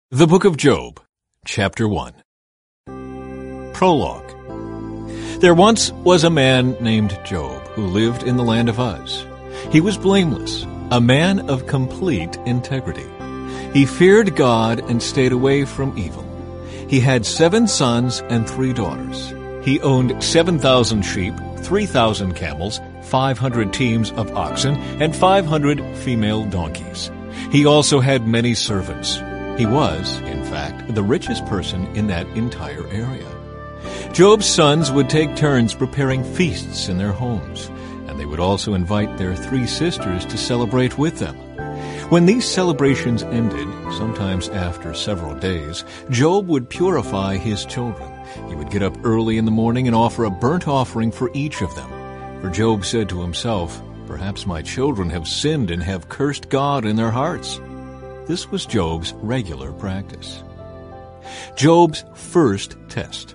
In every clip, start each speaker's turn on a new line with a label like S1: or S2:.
S1: The Book of Job, Chapter 1. Prologue. There once was a man named Job who lived in the land of Uz. He was blameless, a man of complete integrity. He feared God and stayed away from evil. He had 7 sons and 3 daughters. He owned 7,000 sheep, 3,000 camels, 500 teams of oxen, and 500 female donkeys. He also had many servants. He was, in fact, the richest person in that entire area. Job's sons would take turns preparing feasts in their homes, and they would also invite their 3 sisters to celebrate with them. When these celebrations ended, sometimes after several days, Job would purify his children. He would get up early in the morning and offer a burnt offering for each of them. For Job said to himself, "Perhaps my children have sinned and have cursed God in their hearts." This was Job's regular practice. Job's first test.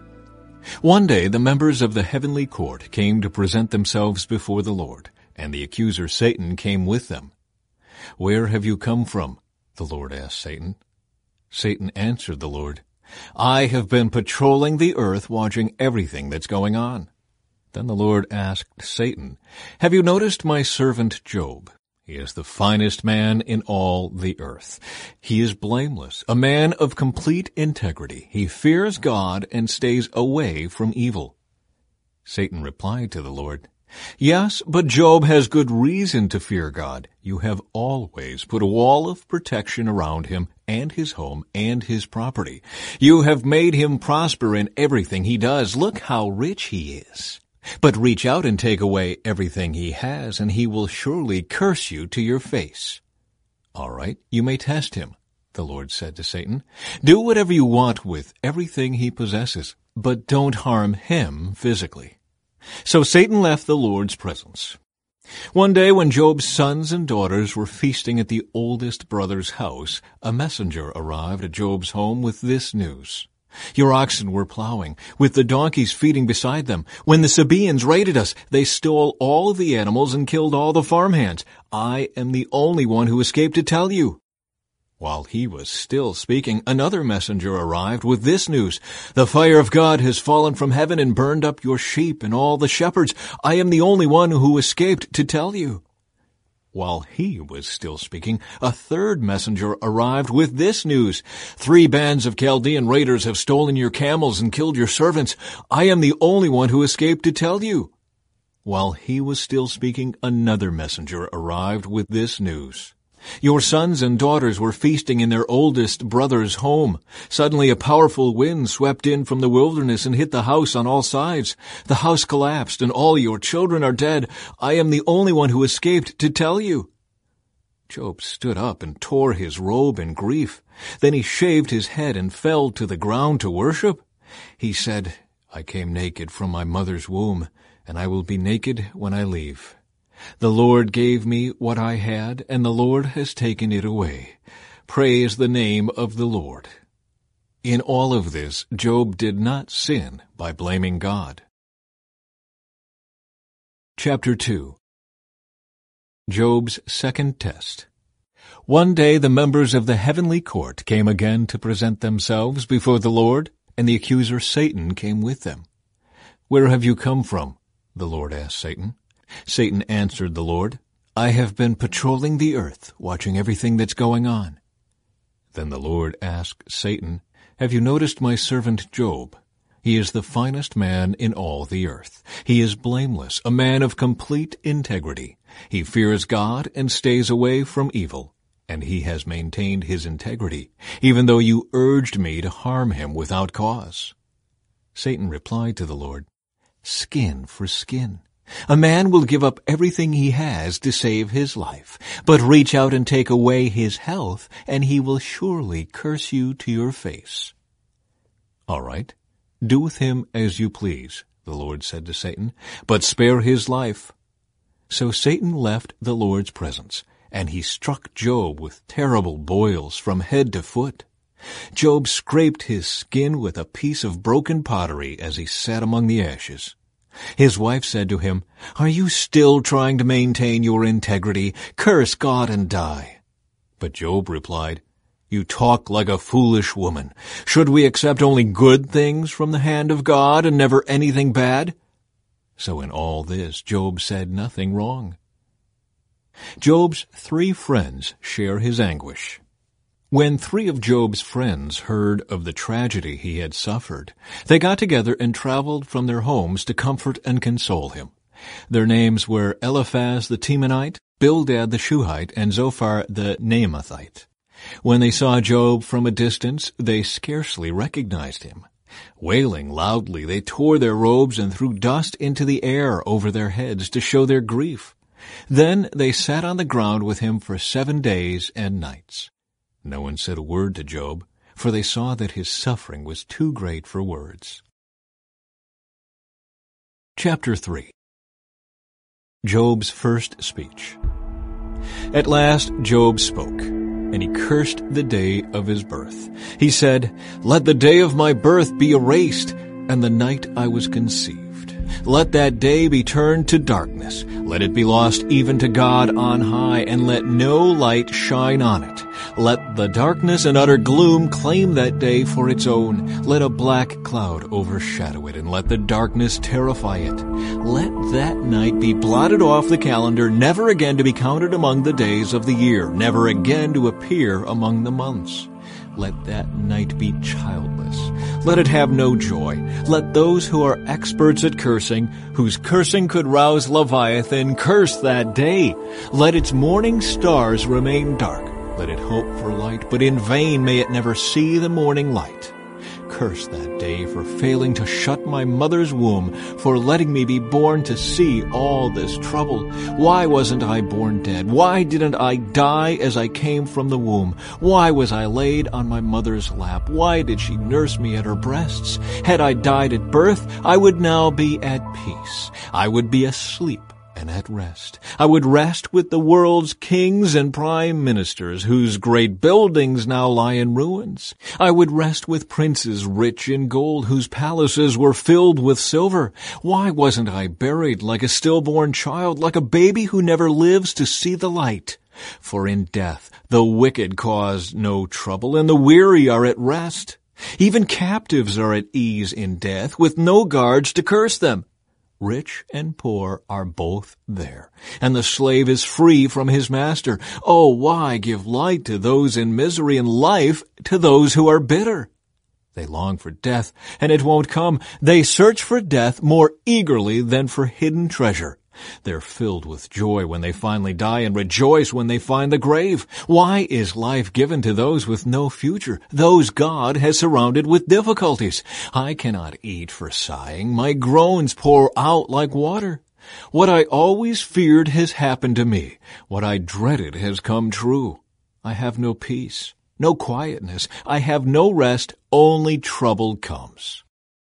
S1: One day the members of the heavenly court came to present themselves before the Lord, and the accuser Satan came with them. "Where have you come from?" the Lord asked Satan. Satan answered the Lord, "I have been patrolling the earth, watching everything that's going on." Then the Lord asked Satan, "Have you noticed my servant Job? He is the finest man in all the earth. He is blameless, a man of complete integrity. He fears God and stays away from evil." Satan replied to the Lord, "Yes, but Job has good reason to fear God. You have always put a wall of protection around him and his home and his property. You have made him prosper in everything he does. Look how rich he is. But reach out and take away everything he has, and he will surely curse you to your face." "All right, you may test him," the Lord said to Satan. "Do whatever you want with everything he possesses, but don't harm him physically." So Satan left the Lord's presence. One day when Job's sons and daughters were feasting at the oldest brother's house, a messenger arrived at Job's home with this news. "Your oxen were plowing, with the donkeys feeding beside them. When the Sabaeans raided us, they stole all of the animals and killed all the farmhands. I am the only one who escaped to tell you." While he was still speaking, another messenger arrived with this news. "The fire of God has fallen from heaven and burned up your sheep and all the shepherds. I am the only one who escaped to tell you." While he was still speaking, a third messenger arrived with this news. "3 bands of Chaldean raiders have stolen your camels and killed your servants. I am the only one who escaped to tell you." While he was still speaking, another messenger arrived with this news. "Your sons and daughters were feasting in their oldest brother's home. Suddenly a powerful wind swept in from the wilderness and hit the house on all sides. The house collapsed and all your children are dead. I am the only one who escaped to tell you." Job stood up and tore his robe in grief. Then he shaved his head and fell to the ground to worship. He said, "I came naked from my mother's womb, and I will be naked when I leave. The Lord gave me what I had, and the Lord has taken it away. Praise the name of the Lord." In all of this, Job did not sin by blaming God. Chapter 2. Job's second test. One day the members of the heavenly court came again to present themselves before the Lord, and the accuser Satan came with them. "Where have you come from?" the Lord asked Satan. Satan answered the Lord, "I have been patrolling the earth, watching everything that's going on." Then the Lord asked Satan, "Have you noticed my servant Job? He is the finest man in all the earth. He is blameless, a man of complete integrity. He fears God and stays away from evil, and he has maintained his integrity, even though you urged me to harm him without cause." Satan replied to the Lord, "Skin for skin. A man will give up everything he has to save his life, but reach out and take away his health, and he will surely curse you to your face." "All right, do with him as you please," the Lord said to Satan, "but spare his life." So Satan left the Lord's presence, and he struck Job with terrible boils from head to foot. Job scraped his skin with a piece of broken pottery as he sat among the ashes. His wife said to him, "Are you still trying to maintain your integrity? Curse God and die." But Job replied, You talk like a foolish woman. Should we accept only good things from the hand of God and never anything bad?" So in all this, Job said nothing wrong. Job's 3 friends share his anguish. When 3 of Job's friends heard of the tragedy he had suffered, they got together and traveled from their homes to comfort and console him. Their names were Eliphaz the Temanite, Bildad the Shuhite, and Zophar the Naamathite. When they saw Job from a distance, they scarcely recognized him. Wailing loudly, they tore their robes and threw dust into the air over their heads to show their grief. Then they sat on the ground with him for 7 days and nights. No one said a word to Job, for they saw that his suffering was too great for words. Chapter 3. Job's first speech. At last Job spoke, and he cursed the day of his birth. He said, "Let the day of my birth be erased, and the night I was conceived. Let that day be turned to darkness. Let it be lost even to God on high, and let no light shine on it. Let the darkness and utter gloom claim that day for its own. Let a black cloud overshadow it, and let the darkness terrify it. Let that night be blotted off the calendar, never again to be counted among the days of the year, never again to appear among the months. Let that night be childless. Let it have no joy. Let those who are experts at cursing, whose cursing could rouse Leviathan, curse that day. Let its morning stars remain dark. Let it hope for light, but in vain may it never see the morning light. Curse that day for failing to shut my mother's womb, for letting me be born to see all this trouble. Why wasn't I born dead? Why didn't I die as I came from the womb? Why was I laid on my mother's lap? Why did she nurse me at her breasts? Had I died at birth, I would now be at peace. I would be asleep and at rest. I would rest with the world's kings and prime ministers, whose great buildings now lie in ruins. I would rest with princes rich in gold, whose palaces were filled with silver. Why wasn't I buried like a stillborn child, like a baby who never lives to see the light? For in death the wicked cause no trouble, and the weary are at rest. Even captives are at ease in death, with no guards to curse them. Rich and poor are both there, and the slave is free from his master. Oh, why give light to those in misery and life to those who are bitter? They long for death, and it won't come. They search for death more eagerly than for hidden treasure. They're filled with joy when they finally die and rejoice when they find the grave. Why is life given to those with no future, those God has surrounded with difficulties? I cannot eat for sighing. My groans pour out like water. What I always feared has happened to me. What I dreaded has come true. I have no peace, no quietness. I have no rest. Only trouble comes.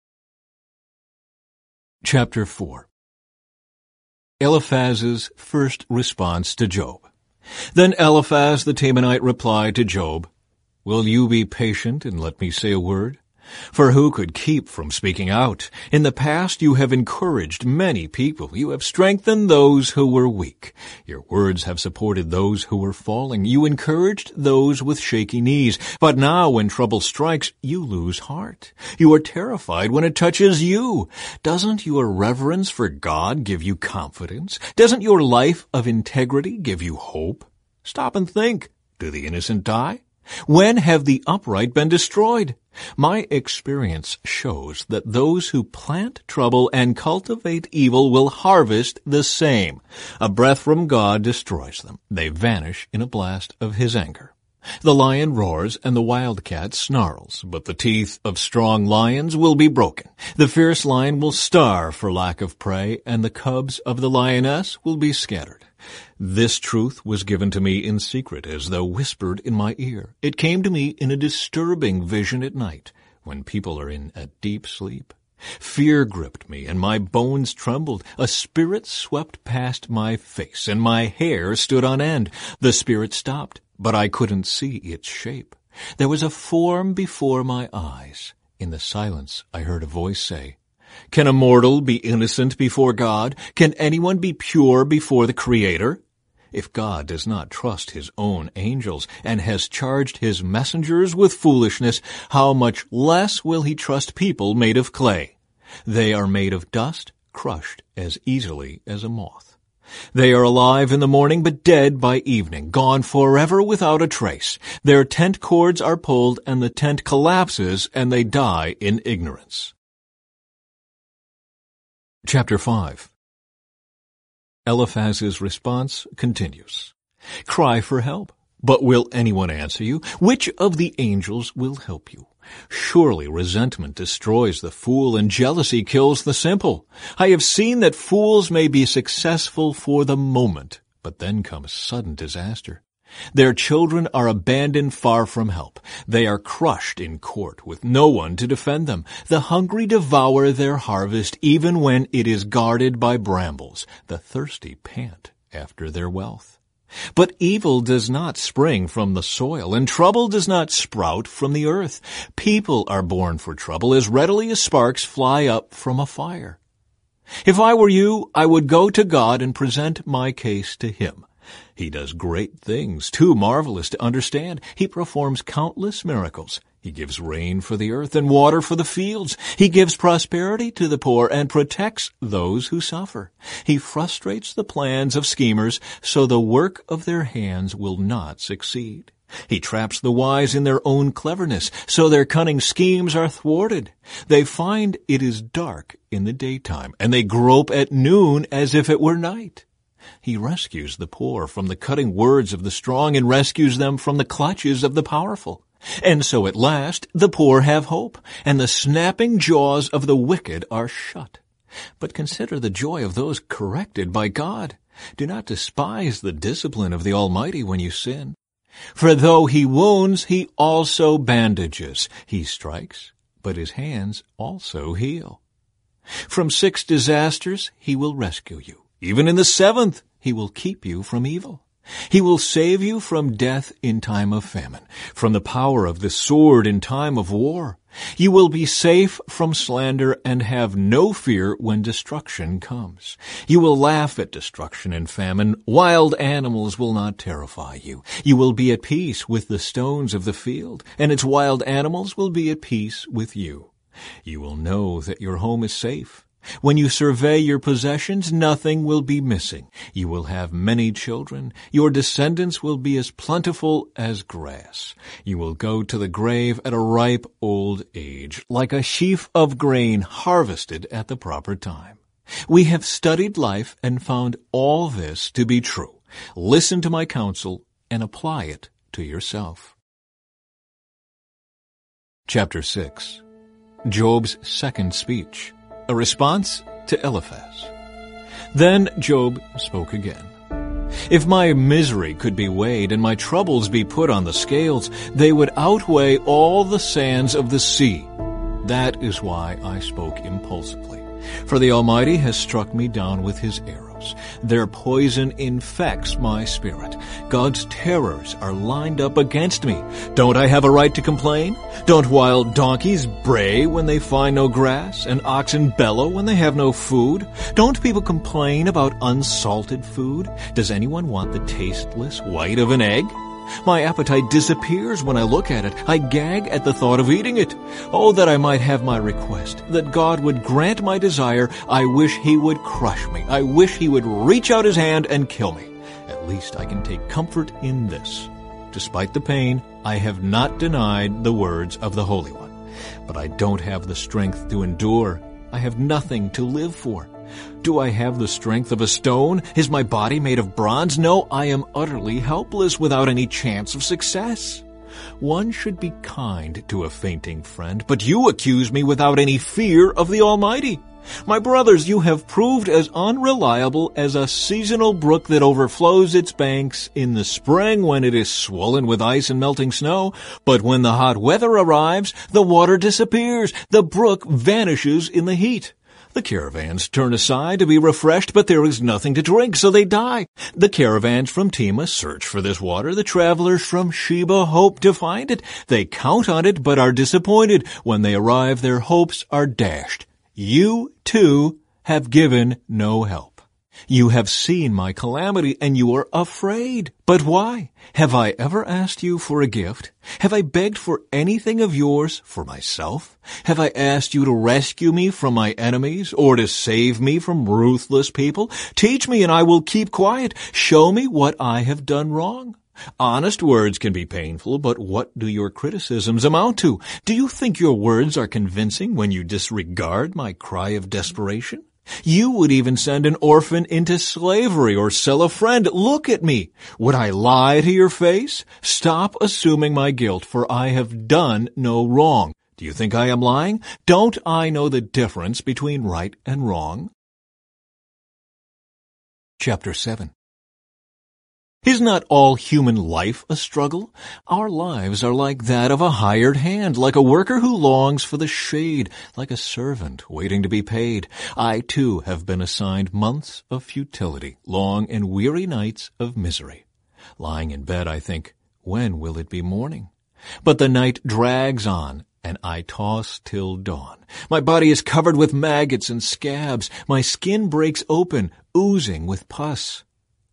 S1: Chapter 4. Eliphaz's first response to Job. Then Eliphaz the Temanite replied to Job, "Will you be patient and let me say a word? For who could keep from speaking out? In the past you have encouraged many people. You have strengthened those who were weak. Your words have supported those who were falling. You encouraged those with shaky knees. But now when trouble strikes, you lose heart. You are terrified when it touches you. Doesn't your reverence for God give you confidence? Doesn't your life of integrity give you hope? Stop and think. Do the innocent die? When have the upright been destroyed? My experience shows that those who plant trouble and cultivate evil will harvest the same. A breath from God destroys them. They vanish in a blast of his anger. The lion roars and the wildcat snarls, but the teeth of strong lions will be broken. The fierce lion will starve for lack of prey, and the cubs of the lioness will be scattered. This truth was given to me in secret, as though whispered in my ear. It came to me in a disturbing vision at night, when people are in a deep sleep. Fear gripped me, and my bones trembled. A spirit swept past my face, and my hair stood on end. The spirit stopped, but I couldn't see its shape. There was a form before my eyes. In the silence, I heard a voice say, "Can a mortal be innocent before God? Can anyone be pure before the Creator?" If God does not trust his own angels and has charged his messengers with foolishness, how much less will he trust people made of clay? They are made of dust, crushed as easily as a moth. They are alive in the morning, but dead by evening, gone forever without a trace. Their tent cords are pulled, and the tent collapses, and they die in ignorance. Chapter 5. Eliphaz's response continues. Cry for help. But will anyone answer you? Which of the angels will help you? Surely resentment destroys the fool, and jealousy kills the simple. I have seen that fools may be successful for the moment, but then comes sudden disaster. Their children are abandoned far from help. They are crushed in court with no one to defend them. The hungry devour their harvest even when it is guarded by brambles. The thirsty pant after their wealth. But evil does not spring from the soil, and trouble does not sprout from the earth. People are born for trouble as readily as sparks fly up from a fire. If I were you, I would go to God and present my case to him. He does great things, too marvelous to understand. He performs countless miracles. He gives rain for the earth and water for the fields. He gives prosperity to the poor and protects those who suffer. He frustrates the plans of schemers, so the work of their hands will not succeed. He traps the wise in their own cleverness, so their cunning schemes are thwarted. They find it is dark in the daytime, and they grope at noon as if it were night. He rescues the poor from the cutting words of the strong and rescues them from the clutches of the powerful. And so at last the poor have hope, and the snapping jaws of the wicked are shut. But consider the joy of those corrected by God. Do not despise the discipline of the Almighty when you sin. For though he wounds, he also bandages. He strikes, but his hands also heal. From 6 disasters he will rescue you. Even in the 7th, he will keep you from evil. He will save you from death in time of famine, from the power of the sword in time of war. You will be safe from slander and have no fear when destruction comes. You will laugh at destruction and famine. Wild animals will not terrify you. You will be at peace with the stones of the field, and its wild animals will be at peace with you. You will know that your home is safe. When you survey your possessions, nothing will be missing. You will have many children. Your descendants will be as plentiful as grass. You will go to the grave at a ripe old age, like a sheaf of grain harvested at the proper time. We have studied life and found all this to be true. Listen to my counsel and apply it to yourself. Chapter 6. Job's second speech. A response to Eliphaz. Then Job spoke again. If my misery could be weighed and my troubles be put on the scales, they would outweigh all the sands of the sea. That is why I spoke impulsively. For the Almighty has struck me down with his arrows. Their poison infects my spirit. God's terrors are lined up against me. Don't I have a right to complain? Don't wild donkeys bray when they find no grass, and oxen bellow when they have no food? Don't people complain about unsalted food? Does anyone want the tasteless white of an egg? My appetite disappears when I look at it. I gag at the thought of eating it. Oh, that I might have my request, that God would grant my desire. I wish he would crush me. I wish he would reach out his hand and kill me. At least I can take comfort in this. Despite the pain, I have not denied the words of the Holy One. But I don't have the strength to endure. I have nothing to live for. Do I have the strength of a stone? Is my body made of bronze? No, I am utterly helpless without any chance of success. One should be kind to a fainting friend, but you accuse me without any fear of the Almighty. My brothers, you have proved as unreliable as a seasonal brook that overflows its banks in the spring when it is swollen with ice and melting snow. But when the hot weather arrives, the water disappears. The brook vanishes in the heat. The caravans turn aside to be refreshed, but there is nothing to drink, so they die. The caravans from Tema search for this water. The travelers from Sheba hope to find it. They count on it, but are disappointed. When they arrive, their hopes are dashed. You, too, have given no help. You have seen my calamity, and you are afraid. But why? Have I ever asked you for a gift? Have I begged for anything of yours for myself? Have I asked you to rescue me from my enemies, or to save me from ruthless people? Teach me, and I will keep quiet. Show me what I have done wrong. Honest words can be painful, but what do your criticisms amount to? Do you think your words are convincing when you disregard my cry of desperation? You would even send an orphan into slavery or sell a friend. Look at me. Would I lie to your face? Stop assuming my guilt, for I have done no wrong. Do you think I am lying? Don't I know the difference between right and wrong? Chapter 7. Is not all human life a struggle? Our lives are like that of a hired hand, like a worker who longs for the shade, like a servant waiting to be paid. I, too, have been assigned months of futility, long and weary nights of misery. Lying in bed, I think, when will it be morning? But the night drags on, and I toss till dawn. My body is covered with maggots and scabs. My skin breaks open, oozing with pus.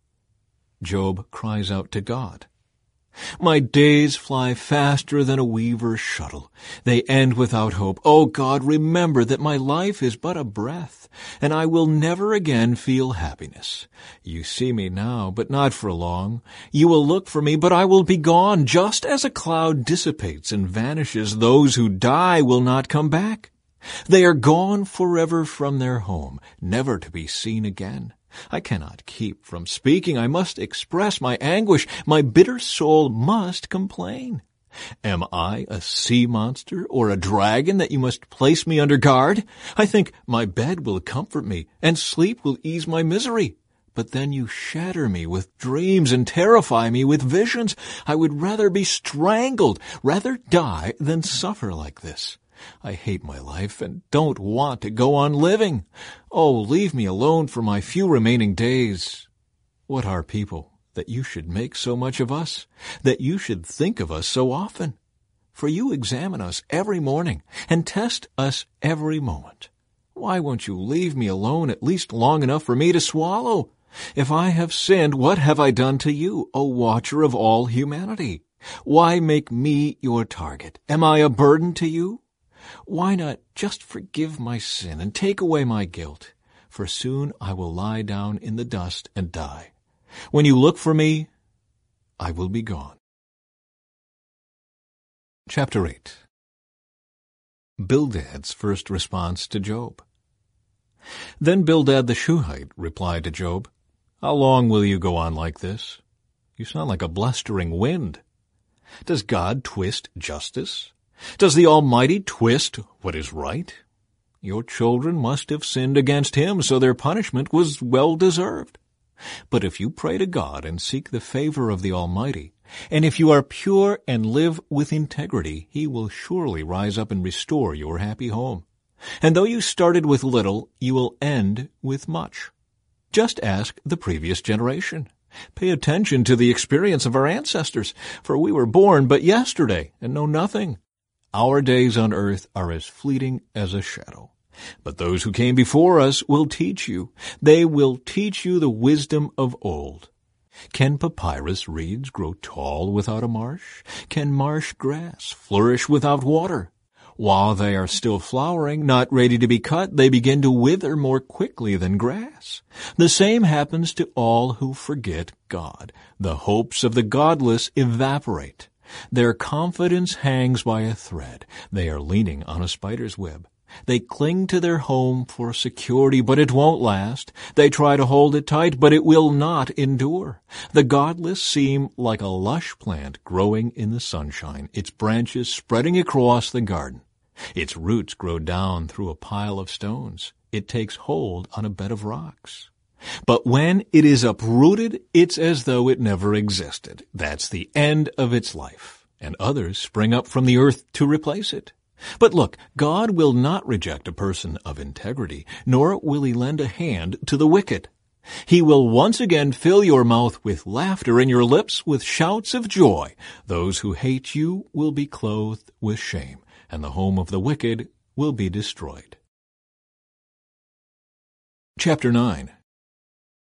S1: Job cries out to God. My days fly faster than a weaver's shuttle. They end without hope. O God, remember that my life is but a breath, and I will never again feel happiness. You see me now, but not for long. You will look for me, but I will be gone. Just as a cloud dissipates and vanishes, those who die will not come back. They are gone forever from their home, never to be seen again. I cannot keep from speaking. I must express my anguish. My bitter soul must complain. Am I a sea monster or a dragon that you must place me under guard? I think my bed will comfort me, and sleep will ease my misery. But then you shatter me with dreams and terrify me with visions. I would rather be strangled, rather die than suffer like this. I hate my life and don't want to go on living. Oh, leave me alone for my few remaining days. What are people that you should make so much of us, that you should think of us so often? For you examine us every morning and test us every moment. Why won't you leave me alone at least long enough for me to swallow? If I have sinned, what have I done to you, O watcher of all humanity? Why make me your target? Am I a burden to you? Why not just forgive my sin and take away my guilt? For soon I will lie down in the dust and die. When you look for me, I will be gone. Chapter 8. Bildad's first response to Job. Then Bildad the Shuhite replied to Job, How long will you go on like this? You sound like a blustering wind. Does God twist justice? Does the Almighty twist what is right? Your children must have sinned against him, so their punishment was well deserved. But if you pray to God and seek the favor of the Almighty, and if you are pure and live with integrity, he will surely rise up and restore your happy home. And though you started with little, you will end with much. Just ask the previous generation. Pay attention to the experience of our ancestors, for we were born but yesterday and know nothing. Our days on earth are as fleeting as a shadow. But those who came before us will teach you. They will teach you the wisdom of old. Can papyrus reeds grow tall without a marsh? Can marsh grass flourish without water? While they are still flowering, not ready to be cut, they begin to wither more quickly than grass. The same happens to all who forget God. The hopes of the godless evaporate. Their confidence hangs by a thread. They are leaning on a spider's web. They cling to their home for security, but it won't last. They try to hold it tight, but it will not endure. The godless seem like a lush plant growing in the sunshine, its branches spreading across the garden. Its roots grow down through a pile of stones. It takes hold on a bed of rocks. But when it is uprooted, it's as though it never existed. That's the end of its life, and others spring up from the earth to replace it. But look, God will not reject a person of integrity, nor will he lend a hand to the wicked. He will once again fill your mouth with laughter and your lips with shouts of joy. Those who hate you will be clothed with shame, and the home of the wicked will be destroyed. Chapter 9.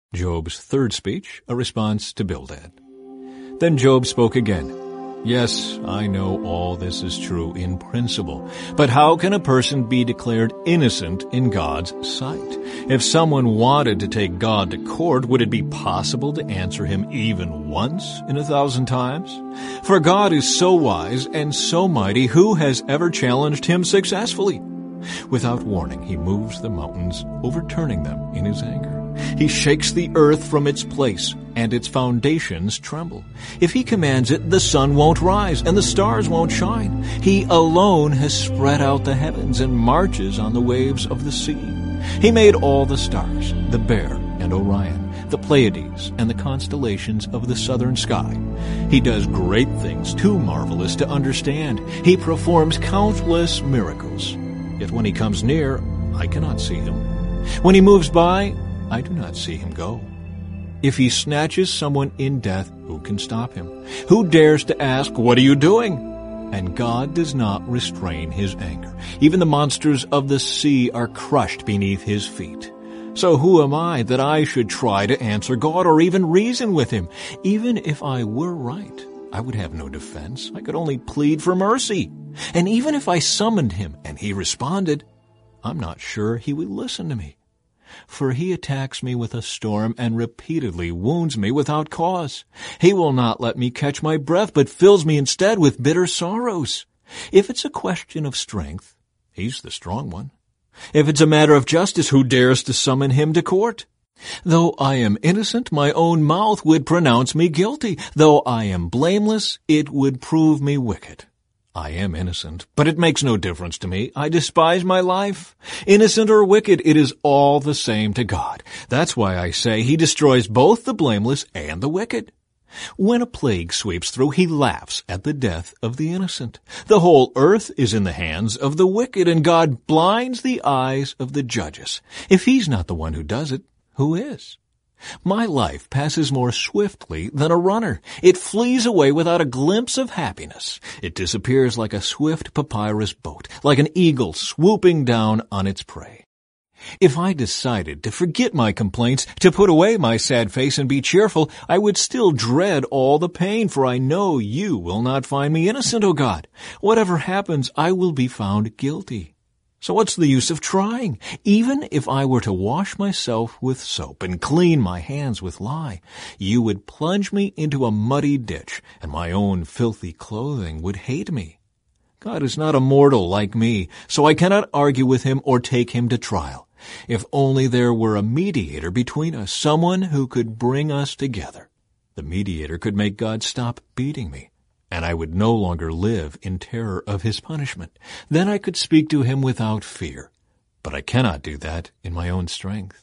S1: Job's third speech, a response to Bildad. Then Job spoke again. Yes, I know all this is true in principle, but how can a person be declared innocent in God's sight? If someone wanted to take God to court, would it be possible to answer him even once in 1,000 times? For God is so wise and so mighty, who has ever challenged him successfully? Without warning, he moves the mountains, overturning them in his anger. He shakes the earth from its place, and its foundations tremble. If he commands it, the sun won't rise, and the stars won't shine. He alone has spread out the heavens and marches on the waves of the sea. He made all the stars, the Bear and Orion, the Pleiades, and the constellations of the southern sky. He does great things too marvelous to understand. He performs countless miracles. Yet when he comes near, I cannot see him. When he moves by, I do not see him go. If he snatches someone in death, who can stop him? Who dares to ask, "What are you doing?" And God does not restrain his anger. Even the monsters of the sea are crushed beneath his feet. So who am I that I should try to answer God or even reason with him? Even if I were right, I would have no defense. I could only plead for mercy. And even if I summoned him and he responded, I'm not sure he would listen to me. For he attacks me with a storm and repeatedly wounds me without cause. He will not let me catch my breath, but fills me instead with bitter sorrows. If it's a question of strength, he's the strong one. If it's a matter of justice, who dares to summon him to court? Though I am innocent, my own mouth would pronounce me guilty. Though I am blameless, it would prove me wicked. I am innocent, but it makes no difference to me. I despise my life. Innocent or wicked, it is all the same to God. That's why I say he destroys both the blameless and the wicked. When a plague sweeps through, he laughs at the death of the innocent. The whole earth is in the hands of the wicked, and God blinds the eyes of the judges. If he's not the one who does it, who is? My life passes more swiftly than a runner. It flees away without a glimpse of happiness. It disappears like a swift papyrus boat, like an eagle swooping down on its prey. If I decided to forget my complaints, to put away my sad face and be cheerful, I would still dread all the pain, for I know you will not find me innocent, O God. Whatever happens, I will be found guilty. So what's the use of trying? Even if I were to wash myself with soap and clean my hands with lye, you would plunge me into a muddy ditch, and my own filthy clothing would hate me. God is not a mortal like me, so I cannot argue with him or take him to trial. If only there were a mediator between us, someone who could bring us together. The mediator could make God stop beating me, and I would no longer live in terror of his punishment. Then I could speak to him without fear. But I cannot do that in my own strength.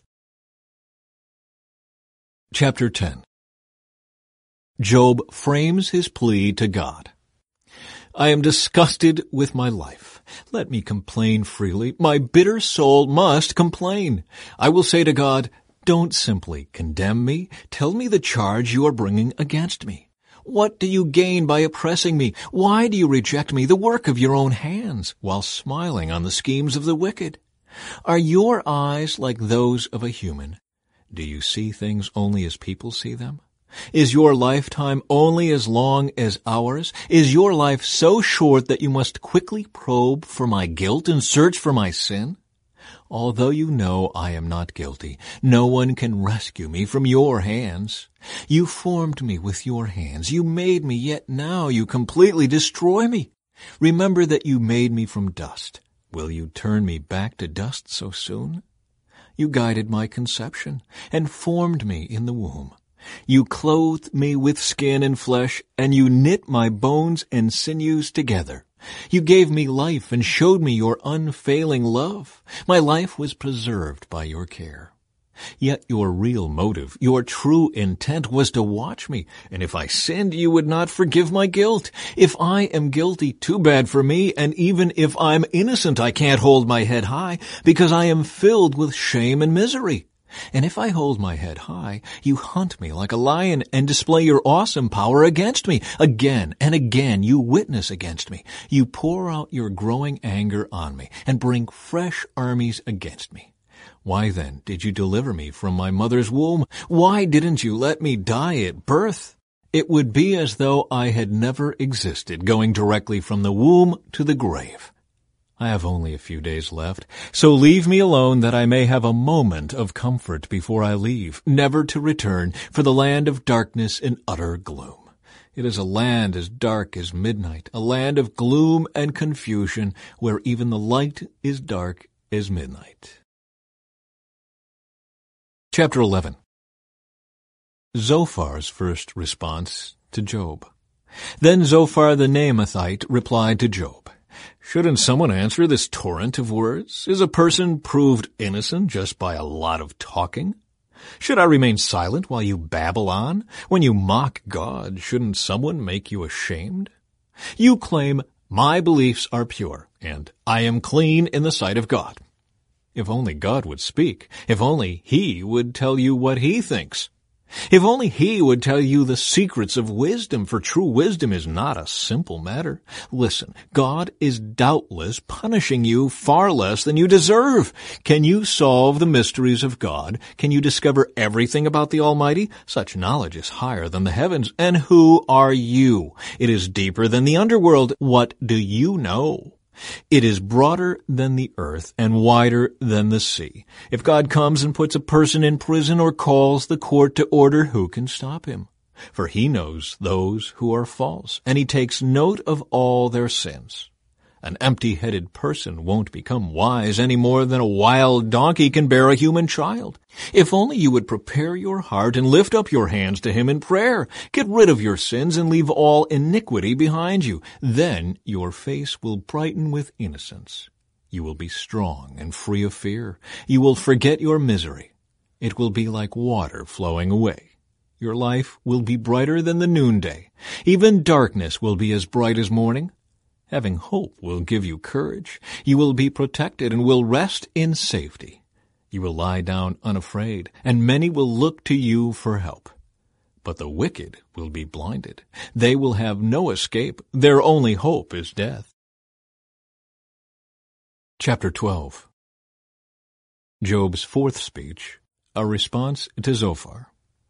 S1: Chapter 10. Job frames his plea to God. I am disgusted with my life. Let me complain freely. My bitter soul must complain. I will say to God, don't simply condemn me. Tell me the charge you are bringing against me. What do you gain by oppressing me? Why do you reject me, the work of your own hands, while smiling on the schemes of the wicked? Are your eyes like those of a human? Do you see things only as people see them? Is your lifetime only as long as ours? Is your life so short that you must quickly probe for my guilt and search for my sin? Although you know I am not guilty, no one can rescue me from your hands. You formed me with your hands. You made me, yet now you completely destroy me. Remember that you made me from dust. Will you turn me back to dust so soon? You guided my conception and formed me in the womb. You clothed me with skin and flesh, and you knit my bones and sinews together. You gave me life and showed me your unfailing love. My life was preserved by your care. Yet your real motive, your true intent was to watch me, and if I sinned, you would not forgive my guilt. If I am guilty, too bad for me, and even if I'm innocent, I can't hold my head high, because I am filled with shame and misery. And if I hold my head high, you hunt me like a lion and display your awesome power against me. Again and again you witness against me. You pour out your growing anger on me and bring fresh armies against me. Why then did you deliver me from my mother's womb? Why didn't you let me die at birth? It would be as though I had never existed, going directly from the womb to the grave. I have only a few days left, so leave me alone that I may have a moment of comfort before I leave, never to return, for the land of darkness and utter gloom. It is a land as dark as midnight, a land of gloom and confusion, where even the light is dark as midnight. Chapter 11. Zophar's first response to Job. Then Zophar the Naamathite replied to Job, "Shouldn't someone answer this torrent of words? Is a person proved innocent just by a lot of talking? Should I remain silent while you babble on? When you mock God, shouldn't someone make you ashamed? You claim, 'My beliefs are pure, and I am clean in the sight of God.' If only God would speak. If only He would tell you what He thinks. If only He would tell you the secrets of wisdom, for true wisdom is not a simple matter. Listen, God is doubtless punishing you far less than you deserve. Can you solve the mysteries of God? Can you discover everything about the Almighty? Such knowledge is higher than the heavens. And who are you? It is deeper than the underworld. What do you know? It is broader than the earth and wider than the sea. If God comes and puts a person in prison or calls the court to order, who can stop Him? For He knows those who are false, and He takes note of all their sins. An empty-headed person won't become wise any more than a wild donkey can bear a human child. If only you would prepare your heart and lift up your hands to Him in prayer. Get rid of your sins and leave all iniquity behind you. Then your face will brighten with innocence. You will be strong and free of fear. You will forget your misery. It will be like water flowing away. Your life will be brighter than the noonday. Even darkness will be as bright as morning. Having hope will give you courage. You will be protected and will rest in safety. You will lie down unafraid, and many will look to you for help. But the wicked will be blinded. They will have no escape. Their only hope is death. Chapter 12. Job's fourth speech, a response to Zophar.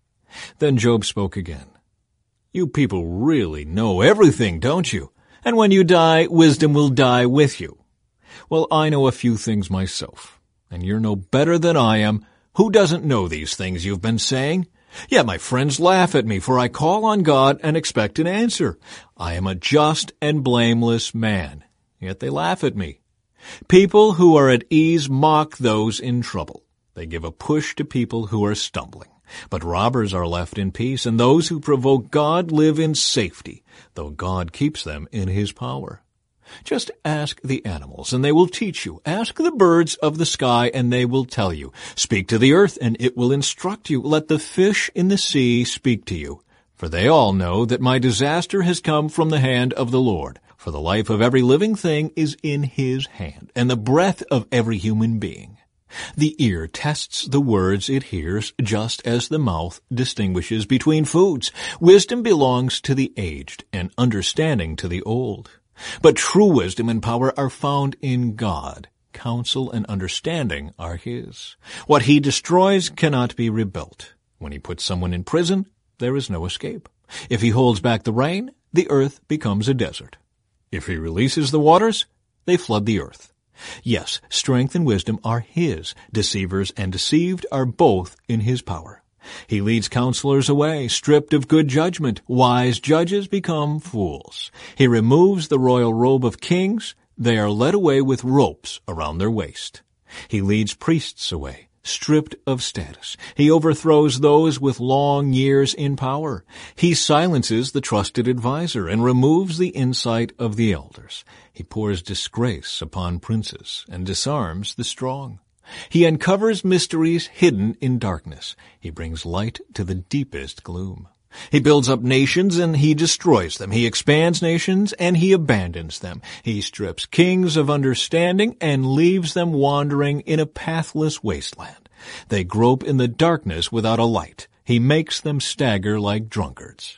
S1: Then Job spoke again. You people really know everything, don't you? And when you die, wisdom will die with you. Well, I know a few things myself, and you're no better than I am. Who doesn't know these things you've been saying? Yet my friends laugh at me, for I call on God and expect an answer. I am a just and blameless man, yet they laugh at me. People who are at ease mock those in trouble. They give a push to people who are stumbling. But robbers are left in peace, and those who provoke God live in safety, though God keeps them in His power. Just ask the animals, and they will teach you. Ask the birds of the sky, and they will tell you. Speak to the earth, and it will instruct you. Let the fish in the sea speak to you. For they all know that my disaster has come from the hand of the Lord. For the life of every living thing is in His hand, and the breath of every human being. The ear tests the words it hears, just as the mouth distinguishes between foods. Wisdom belongs to the aged, and understanding to the old. But true wisdom and power are found in God. Counsel and understanding are His. What He destroys cannot be rebuilt. When He puts someone in prison, there is no escape. If He holds back the rain, the earth becomes a desert. If He releases the waters, they flood the earth. Yes, strength and wisdom are His. Deceivers and deceived are both in His power. He leads counselors away, stripped of good judgment. Wise judges become fools. He removes the royal robe of kings. They are led away with ropes around their waist. He leads priests away, stripped of status. He overthrows those with long years in power. He silences the trusted adviser and removes the insight of the elders. He pours disgrace upon princes and disarms the strong. He uncovers mysteries hidden in darkness. He brings light to the deepest gloom. He builds up nations and He destroys them. He expands nations and He abandons them. He strips kings of understanding and leaves them wandering in a pathless wasteland. They grope in the darkness without a light. He makes them stagger like drunkards.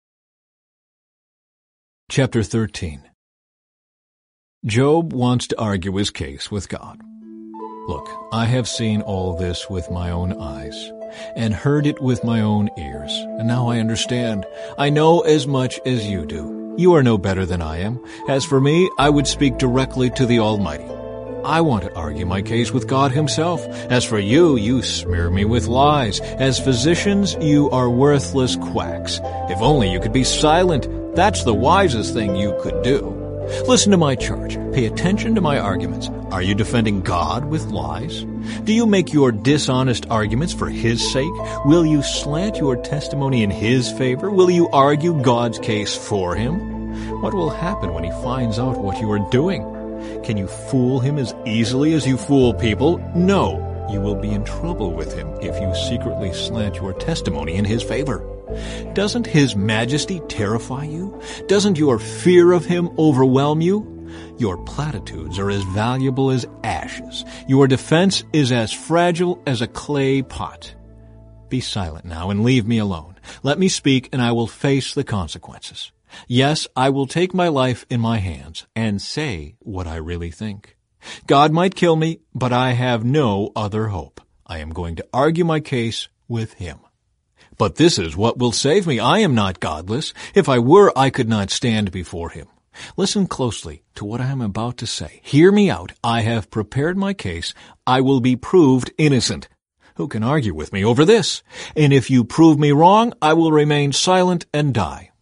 S1: Chapter 13. Job wants to argue his case with God. Look, I have seen all this with my own eyes, and heard it with my own ears, and now I understand. I know as much as you do. You are no better than I am. As for me, I would speak directly to the Almighty. I want to argue my case with God Himself. As for you, you smear me with lies. As physicians, you are worthless quacks. If only you could be silent. That's the wisest thing you could do. Listen to my charge. Pay attention to my arguments. Are you defending God with lies? Do you make your dishonest arguments for His sake? Will you slant your testimony in His favor? Will you argue God's case for Him? What will happen when He finds out what you are doing? Can you fool Him as easily as you fool people? No. You will be in trouble with Him if you secretly slant your testimony in His favor. Doesn't His majesty terrify you? Doesn't your fear of Him overwhelm you? Your platitudes are as valuable as ashes. Your defense is as fragile as a clay pot. Be silent now and leave me alone. Let me speak and I will face the consequences. Yes, I will take my life in my hands and say what I really think. God might kill me, but I have no other hope. I am going to argue my case with Him. But this is what will save me. I am not godless. If I were, I could not stand before Him. Listen closely to what I am about to say. Hear me out. I have prepared my case. I will be proved innocent. Who can argue with me over this? And if you prove me wrong, I will remain silent and die.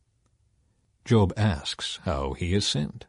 S1: Job asks how he has sinned.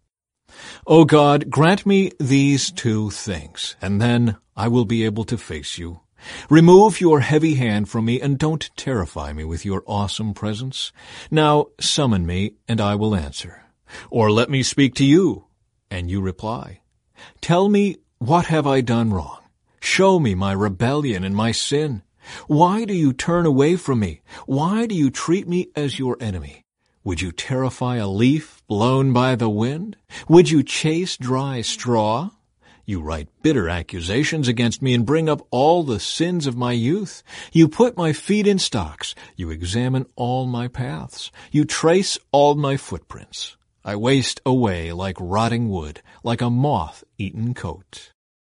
S1: O God, grant me these two things, and then I will be able to face you. Remove your heavy hand from me, and don't terrify me with your awesome presence. Now summon me, and I will answer. Or let me speak to you, and you reply. Tell me, what have I done wrong? Show me my rebellion and my sin. Why do you turn away from me? Why do you treat me as your enemy? Would you terrify a leaf blown by the wind? Would you chase dry straw? You write bitter accusations against me and bring up all the sins of my youth. You put my feet in stocks. You examine all my paths. You trace all my footprints. I waste away like rotting wood, like a moth-eaten coat.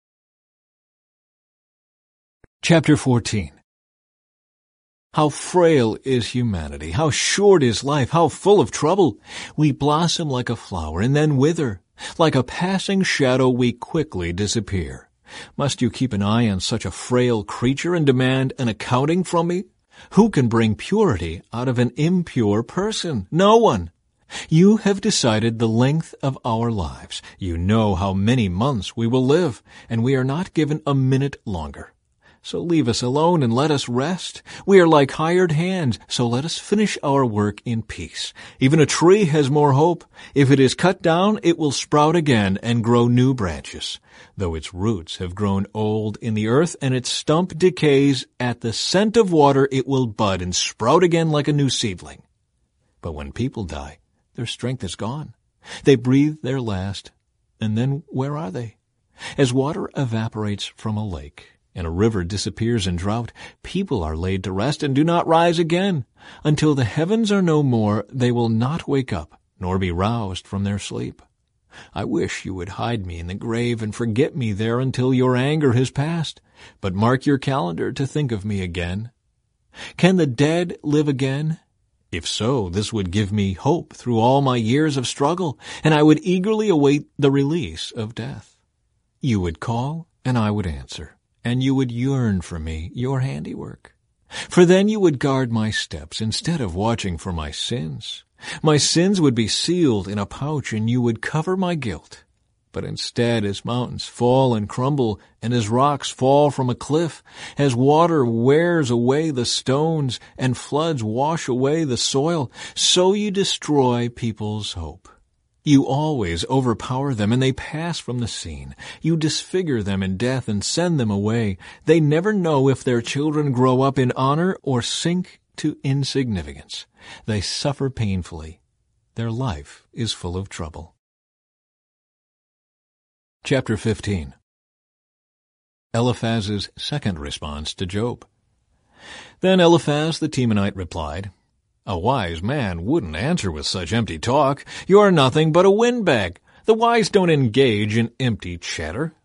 S1: Chapter 14. How frail is humanity! How short is life! How full of trouble! We blossom like a flower and then wither. Like a passing shadow, we quickly disappear. Must you keep an eye on such a frail creature and demand an accounting from me? Who can bring purity out of an impure person? No one. You have decided the length of our lives. You know how many months we will live, and we are not given a minute longer. So leave us alone and let us rest. We are like hired hands, so let us finish our work in peace. Even a tree has more hope. If it is cut down, it will sprout again and grow new branches. Though its roots have grown old in the earth and its stump decays, at the scent of water it will bud and sprout again like a new seedling. But when people die, their strength is gone. They breathe their last, and then where are they? As water evaporates from a lake, and a river disappears in drought, people are laid to rest and do not rise again. Until the heavens are no more, they will not wake up, nor be roused from their sleep. I wish you would hide me in the grave and forget me there until your anger has passed. But mark your calendar to think of me again. Can the dead live again? If so, this would give me hope through all my years of struggle, and I would eagerly await the release of death. You would call, and I would answer. And you would yearn for me, your handiwork. For then you would guard my steps instead of watching for my sins. My sins would be sealed in a pouch, and you would cover my guilt. But instead, as mountains fall and crumble, and as rocks fall from a cliff, as water wears away the stones, and floods wash away the soil, so you destroy people's hope. You always overpower them, and they pass from the scene. You disfigure them in death and send them away. They never know if their children grow up in honor or sink to insignificance. They suffer painfully. Their life is full of trouble. Chapter 15. Eliphaz's second response to Job. Then Eliphaz the Temanite replied, A wise man wouldn't answer with such empty talk. You are nothing but a windbag. The wise don't engage in empty chatter.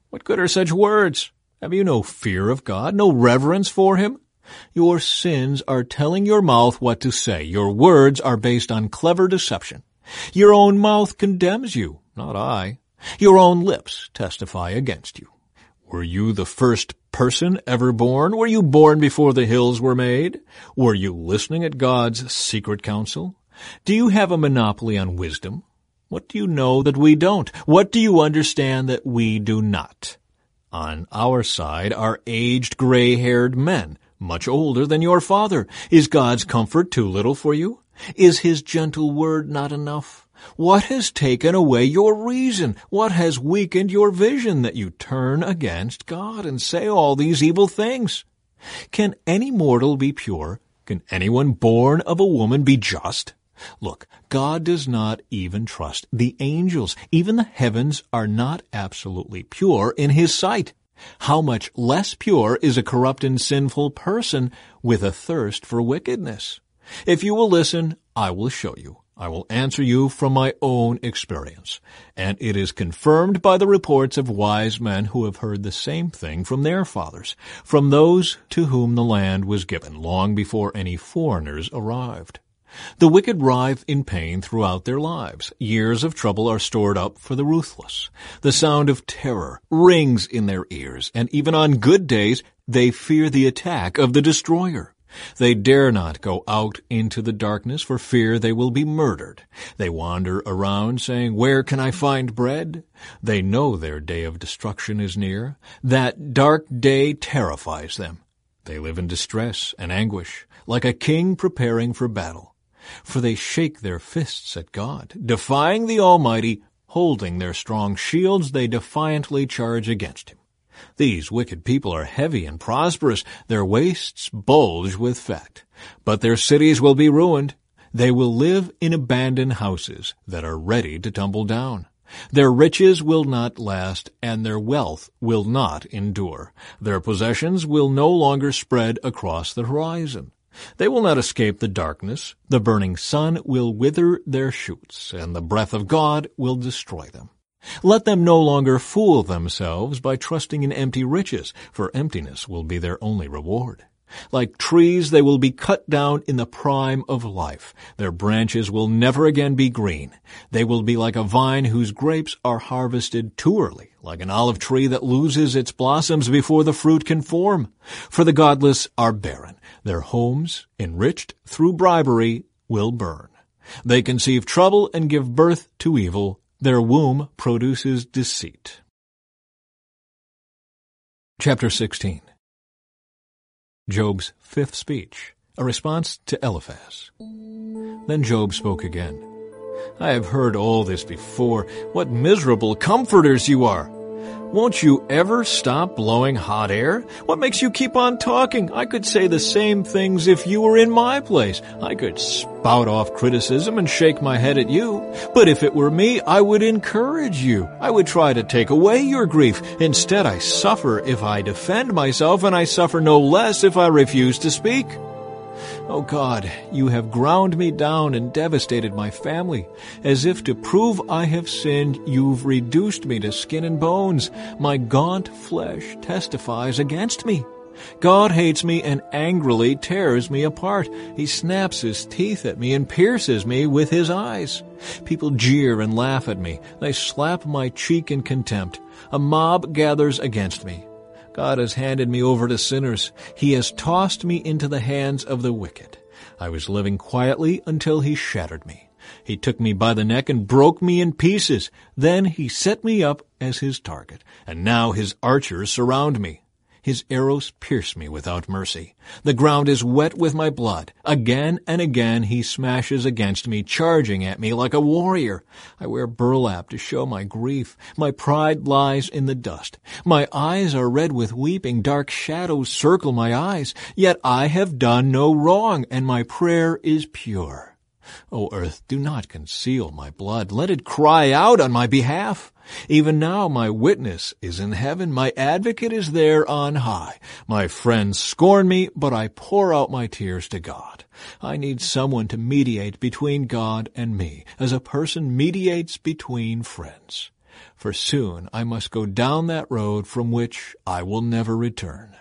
S1: What good are such words? Have you no fear of God, no reverence for Him? Your sins are telling your mouth what to say. Your words are based on clever deception. Your own mouth condemns you, not I. Your own lips testify against you. Were you the first person ever born? Were you born before the hills were made? Were you listening at God's secret counsel? Do you have a monopoly on wisdom? What do you know that we don't? What do you understand that we do not? On our side are aged, gray-haired men, much older than your father. Is God's comfort too little for you? Is His gentle word not enough? What has taken away your reason? What has weakened your vision that you turn against God and say all these evil things? Can any mortal be pure? Can anyone born of a woman be just? Look, God does not even trust the angels. Even the heavens are not absolutely pure in His sight. How much less pure is a corrupt and sinful person with a thirst for wickedness? If you will listen, I will show you. I will answer you from my own experience. And it is confirmed by the reports of wise men who have heard the same thing from their fathers, from those to whom the land was given long before any foreigners arrived. The wicked writhe in pain throughout their lives. Years of trouble are stored up for the ruthless. The sound of terror rings in their ears, and even on good days they fear the attack of the destroyer. They dare not go out into the darkness for fear they will be murdered. They wander around saying, "Where can I find bread?" They know their day of destruction is near. That dark day terrifies them. They live in distress and anguish, like a king preparing for battle. For they shake their fists at God, defying the Almighty. Holding their strong shields, they defiantly charge against Him. These wicked people are heavy and prosperous. Their waists bulge with fat. But their cities will be ruined. They will live in abandoned houses that are ready to tumble down. Their riches will not last, and their wealth will not endure. Their possessions will no longer spread across the horizon. They will not escape the darkness. The burning sun will wither their shoots, and the breath of God will destroy them. Let them no longer fool themselves by trusting in empty riches, for emptiness will be their only reward. Like trees, they will be cut down in the prime of life. Their branches will never again be green. They will be like a vine whose grapes are harvested too early, like an olive tree that loses its blossoms before the fruit can form. For the godless are barren. Their homes, enriched through bribery, will burn. They conceive trouble and give birth to evil. Their womb produces deceit. Chapter 16. Job's fifth speech, a response to Eliphaz. Then Job spoke again. "I have heard all this before. What miserable comforters you are! Won't you ever stop blowing hot air? What makes you keep on talking? I could say the same things if you were in my place. I could spout off criticism and shake my head at you. But if it were me, I would encourage you. I would try to take away your grief. Instead, I suffer if I defend myself, and I suffer no less if I refuse to speak. Oh God, you have ground me down and devastated my family. As if to prove I have sinned, you've reduced me to skin and bones. My gaunt flesh testifies against me. God hates me and angrily tears me apart. He snaps his teeth at me and pierces me with his eyes. People jeer and laugh at me. They slap my cheek in contempt. A mob gathers against me. God has handed me over to sinners. He has tossed me into the hands of the wicked. I was living quietly until he shattered me. He took me by the neck and broke me in pieces. Then he set me up as his target, and now his archers surround me. His arrows pierce me without mercy. The ground is wet with my blood. Again and again he smashes against me, charging at me like a warrior. I wear burlap to show my grief. My pride lies in the dust. My eyes are red with weeping. Dark shadows circle my eyes. Yet I have done no wrong, and my prayer is pure. O earth, do not conceal my blood. Let it cry out on my behalf. Even now my witness is in heaven. My advocate is there on high. My friends scorn me, but I pour out my tears to God. I need someone to mediate between God and me, as a person mediates between friends. for soon I must go down that road from which I will never return.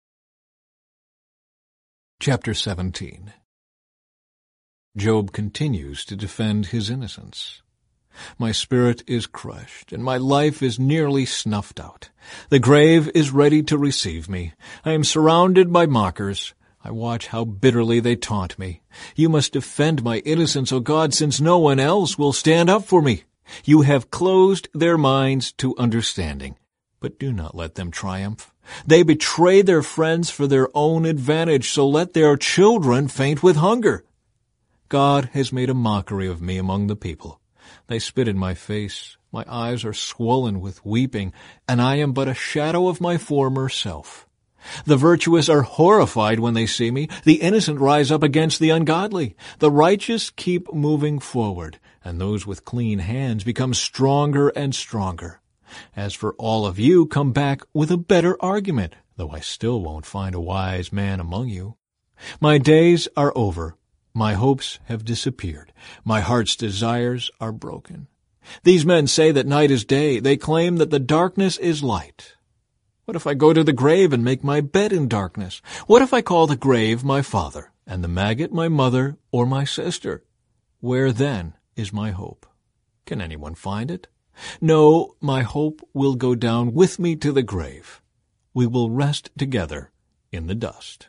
S1: Chapter 17. Job continues to defend his innocence. My spirit is crushed, and my life is nearly snuffed out. The grave is ready to receive me. I am surrounded by mockers. I watch how bitterly they taunt me. You must defend my innocence, O God, since no one else will stand up for me. You have closed their minds to understanding, but do not let them triumph. They betray their friends for their own advantage, so let their children faint with hunger. God has made a mockery of me among the people. They spit in my face. My eyes are swollen with weeping, and I am but a shadow of my former self. The virtuous are horrified when they see me. The innocent rise up against the ungodly. The righteous keep moving forward, and those with clean hands become stronger and stronger. As for all of you, come back with a better argument, though I still won't find a wise man among you. My days are over. My hopes have disappeared. My heart's desires are broken. These men say that night is day. They claim that the darkness is light. What if I go to the grave and make my bed in darkness? What if I call the grave my father, and the maggot my mother or my sister? Where then is my hope? Can anyone find it? No, my hope will go down with me to the grave. We will rest together in the dust.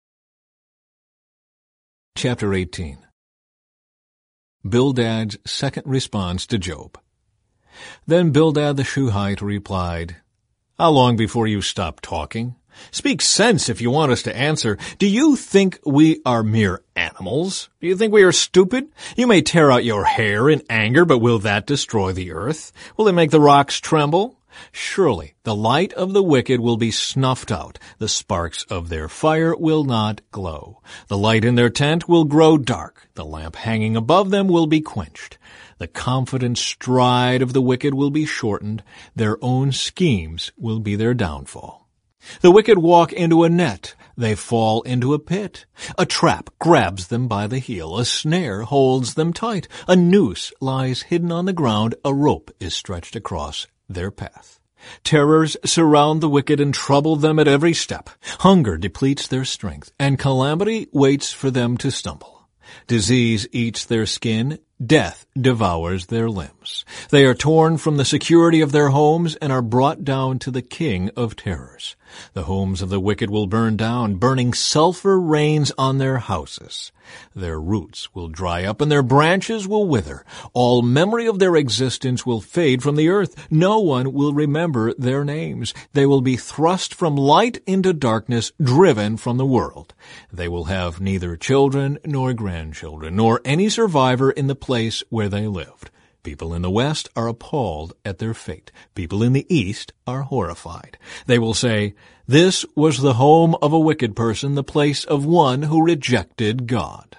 S1: Chapter 18. Bildad's second response to Job. Then Bildad the Shuhite replied, How long before you stop talking? Speak sense if you want us to answer. Do you think we are mere animals? Do you think we are stupid? You may tear out your hair in anger, but will that destroy the earth? Will it make the rocks tremble? Surely the light of the wicked will be snuffed out. The sparks of their fire will not glow. The light in their tent will grow dark. The lamp hanging above them will be quenched. The confident stride of the wicked will be shortened. Their own schemes will be their downfall. The wicked walk into a net. They fall into a pit. A trap grabs them by the heel. A snare holds them tight. A noose lies hidden on the ground. A rope is stretched across their path. Terrors surround the wicked and trouble them at every step. Hunger depletes their strength, and calamity waits for them to stumble. Disease eats their skin. Death devours their limbs. They are torn from the security of their homes and are brought down to the king of terrors. The homes of the wicked will burn down. Burning sulfur rains on their houses. Their roots will dry up and their branches will wither. All memory of their existence will fade from the earth. No one will remember their names. They will be thrust from light into darkness, driven from the world. They will have neither children nor grandchildren, nor any survivor in the place where they lived. People in the west are appalled at their fate. People in the east are horrified. They will say, This was the home of a wicked person, the place of one who rejected God.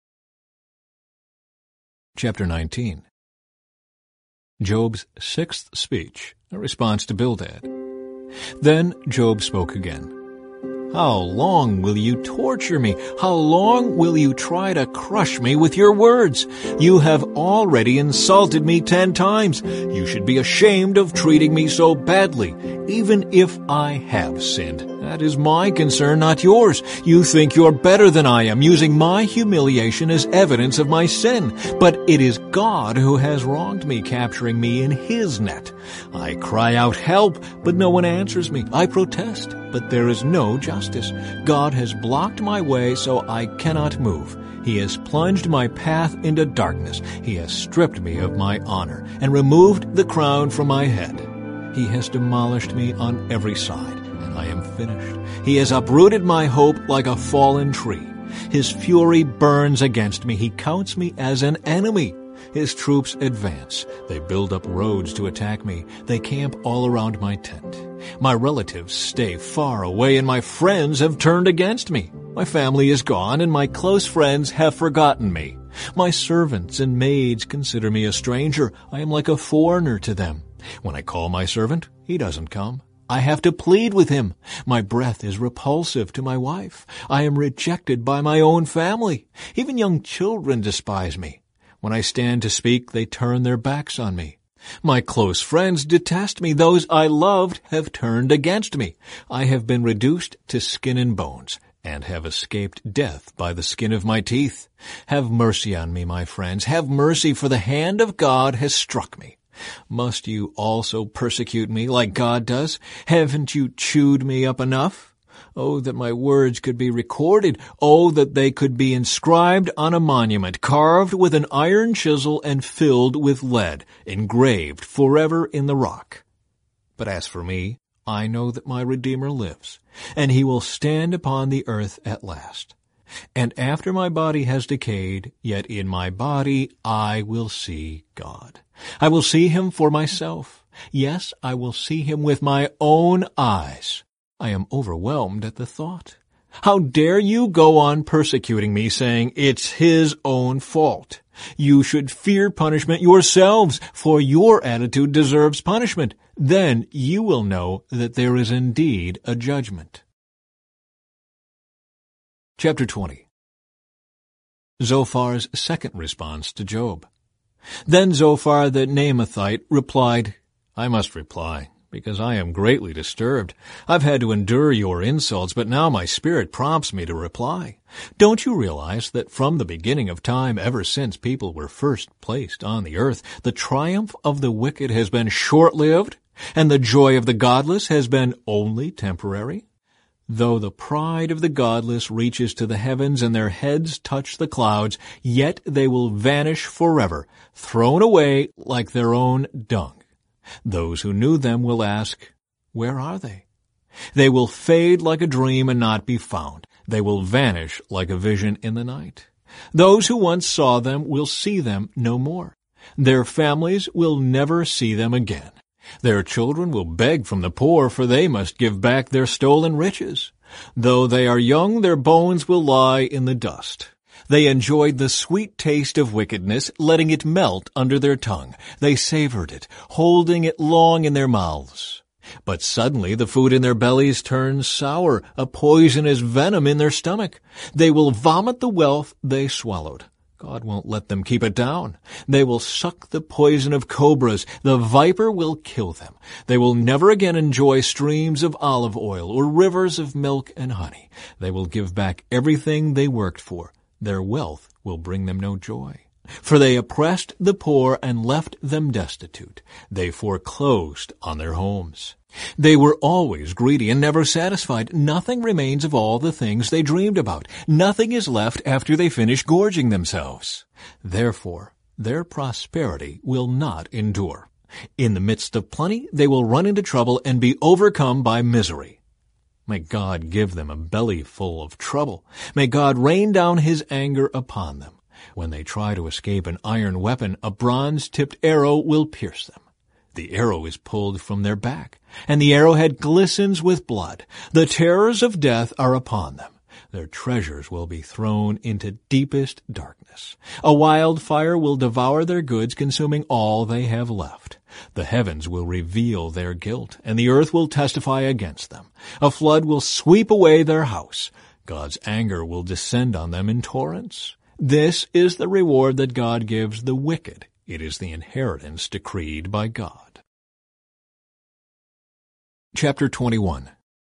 S1: Chapter 19. Job's sixth speech, a response to Bildad. Then Job spoke again. How long will you torture me? How long will you try to crush me with your words? You have already insulted me 10 times. You should be ashamed of treating me so badly, even if I have sinned. That is my concern, not yours. You think you're better than I am, using my humiliation as evidence of my sin. But it is God who has wronged me, capturing me in his net. I cry out, help, but no one answers me. I protest, but there is no justice. God has blocked my way so I cannot move. He has plunged my path into darkness. He has stripped me of my honor and removed the crown from my head. He has demolished me on every side, and I am finished. He has uprooted my hope like a fallen tree. His fury burns against me. He counts me as an enemy. His troops advance. They build up roads to attack me. They camp all around my tent. My relatives stay far away, and my friends have turned against me. My family is gone, and my close friends have forgotten me. My servants and maids consider me a stranger. I am like a foreigner to them. When I call my servant, he doesn't come. I have to plead with him. My breath is repulsive to my wife. I am rejected by my own family. Even young children despise me. When I stand to speak, they turn their backs on me. My close friends detest me. Those I loved have turned against me. I have been reduced to skin and bones, and have escaped death by the skin of my teeth. Have mercy on me, my friends. Have mercy, for the hand of God has struck me. Must you also persecute me like God does? Haven't you chewed me up enough? Oh, that my words could be recorded. Oh, that they could be inscribed on a monument, carved with an iron chisel and filled with lead, engraved forever in the rock. But as for me, I know that my Redeemer lives, and he will stand upon the earth at last. And after my body has decayed, yet in my body I will see God. I will see him for myself. Yes, I will see him with my own eyes. I am overwhelmed at the thought. How dare you go on persecuting me, saying it's his own fault? You should fear punishment yourselves, for your attitude deserves punishment. Then you will know that there is indeed a judgment. Chapter 20. Zophar's second response to Job. Then Zophar the Naamathite replied, I must reply, because I am greatly disturbed. I've had to endure your insults, but now my spirit prompts me to reply. Don't you realize that from the beginning of time, ever since people were first placed on the earth, the triumph of the wicked has been short-lived, and the joy of the godless has been only temporary? Though the pride of the godless reaches to the heavens and their heads touch the clouds, yet they will vanish forever, thrown away like their own dung. Those who knew them will ask, where are they? They will fade like a dream and not be found. They will vanish like a vision in the night. Those who once saw them will see them no more. Their families will never see them again. Their children will beg from the poor, for they must give back their stolen riches. Though they are young, their bones will lie in the dust. They enjoyed the sweet taste of wickedness, letting it melt under their tongue. They savored it, holding it long in their mouths. But suddenly the food in their bellies turns sour, a poisonous venom in their stomach. They will vomit the wealth they swallowed. God won't let them keep it down. They will suck the poison of cobras. The viper will kill them. They will never again enjoy streams of olive oil or rivers of milk and honey. They will give back everything they worked for. Their wealth will bring them no joy. For they oppressed the poor and left them destitute. They foreclosed on their homes. They were always greedy and never satisfied. Nothing remains of all the things they dreamed about. Nothing is left after they finish gorging themselves. Therefore, their prosperity will not endure. In the midst of plenty, they will run into trouble and be overcome by misery. May God give them a belly full of trouble. May God rain down his anger upon them. When they try to escape an iron weapon, a bronze-tipped arrow will pierce them. The arrow is pulled from their back, and the arrowhead glistens with blood. The terrors of death are upon them. Their treasures will be thrown into deepest darkness. A wildfire will devour their goods, consuming all they have left. The heavens will reveal their guilt, and the earth will testify against them. A flood will sweep away their house. God's anger will descend on them in torrents. This is the reward that God gives the wicked. It is the inheritance decreed by God. Chapter 21.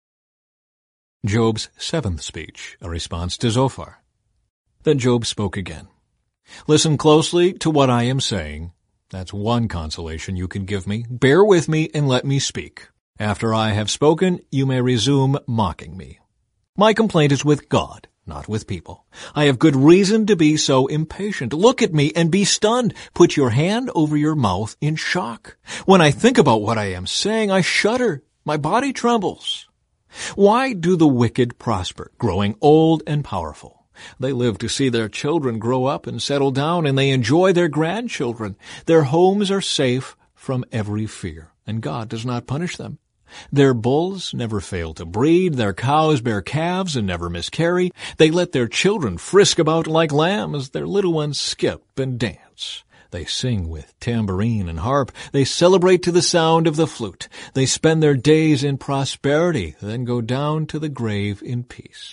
S1: Job's seventh speech, a response to Zophar. Then Job spoke again. Listen closely to what I am saying. That's one consolation you can give me. Bear with me and let me speak. After I have spoken, you may resume mocking me. My complaint is with God, not with people. I have good reason to be so impatient. Look at me and be stunned. Put your hand over your mouth in shock. When I think about what I am saying, I shudder. My body trembles. Why do the wicked prosper, growing old and powerful? They live to see their children grow up and settle down, and they enjoy their grandchildren. Their homes are safe from every fear, and God does not punish them. Their bulls never fail to breed, their cows bear calves and never miscarry. They let their children frisk about like lambs, their little ones skip and dance. They sing with tambourine and harp. They celebrate to the sound of the flute. They spend their days in prosperity, then go down to the grave in peace.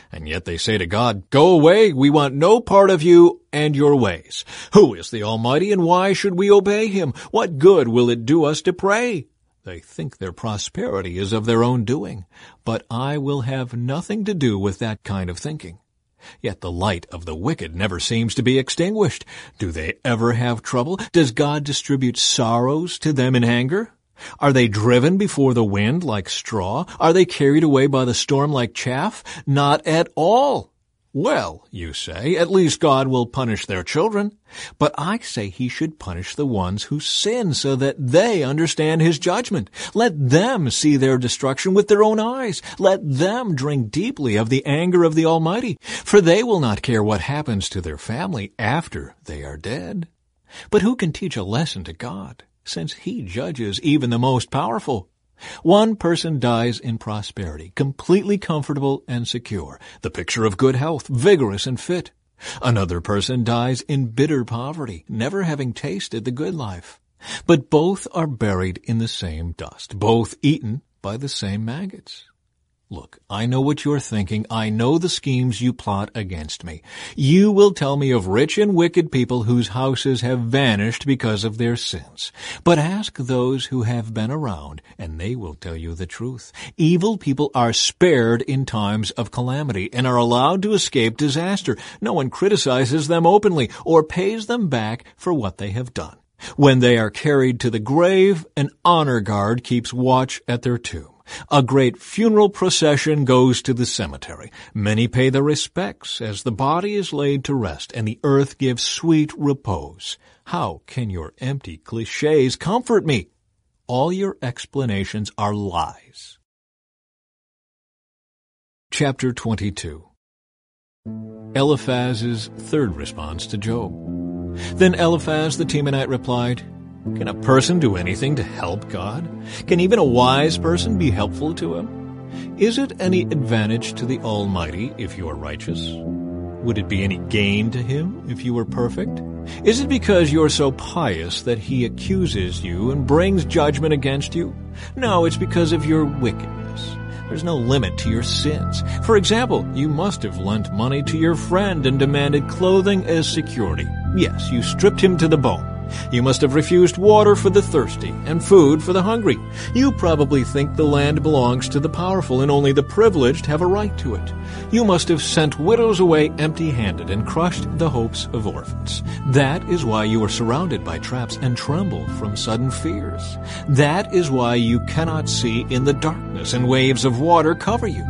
S1: And yet they say to God, "Go away, we want no part of you and your ways. Who is the Almighty, and why should we obey him? What good will it do us to pray?" They think their prosperity is of their own doing, but I will have nothing to do with that kind of thinking. Yet the light of the wicked never seems to be extinguished. Do they ever have trouble? Does God distribute sorrows to them in anger? Are they driven before the wind like straw? Are they carried away by the storm like chaff? Not at all. Well, you say, at least God will punish their children. But I say he should punish the ones who sin so that they understand his judgment. Let them see their destruction with their own eyes. Let them drink deeply of the anger of the Almighty, for they will not care what happens to their family after they are dead. But who can teach a lesson to God, since he judges even the most powerful? One person dies in prosperity, completely comfortable and secure, the picture of good health, vigorous and fit. Another person dies in bitter poverty, never having tasted the good life. But both are buried in the same dust, both eaten by the same maggots. Look, I know what you're thinking. I know the schemes you plot against me. You will tell me of rich and wicked people whose houses have vanished because of their sins. But ask those who have been around, and they will tell you the truth. Evil people are spared in times of calamity and are allowed to escape disaster. No one criticizes them openly or pays them back for what they have done. When they are carried to the grave, an honor guard keeps watch at their tomb. A great funeral procession goes to the cemetery. Many pay their respects as the body is laid to rest and the earth gives sweet repose. How can your empty clichés comfort me? All your explanations are lies. Chapter 22. Eliphaz's third response to Job. Then Eliphaz the Temanite replied, "Can a person do anything to help God? Can even a wise person be helpful to him? Is it any advantage to the Almighty if you are righteous? Would it be any gain to him if you were perfect? Is it because you are so pious that he accuses you and brings judgment against you? No, it's because of your wickedness. There's no limit to your sins. For example, you must have lent money to your friend and demanded clothing as security. Yes, you stripped him to the bone. You must have refused water for the thirsty and food for the hungry. You probably think the land belongs to the powerful and only the privileged have a right to it. You must have sent widows away empty-handed and crushed the hopes of orphans. That is why you are surrounded by traps and tremble from sudden fears. That is why you cannot see in the darkness and waves of water cover you.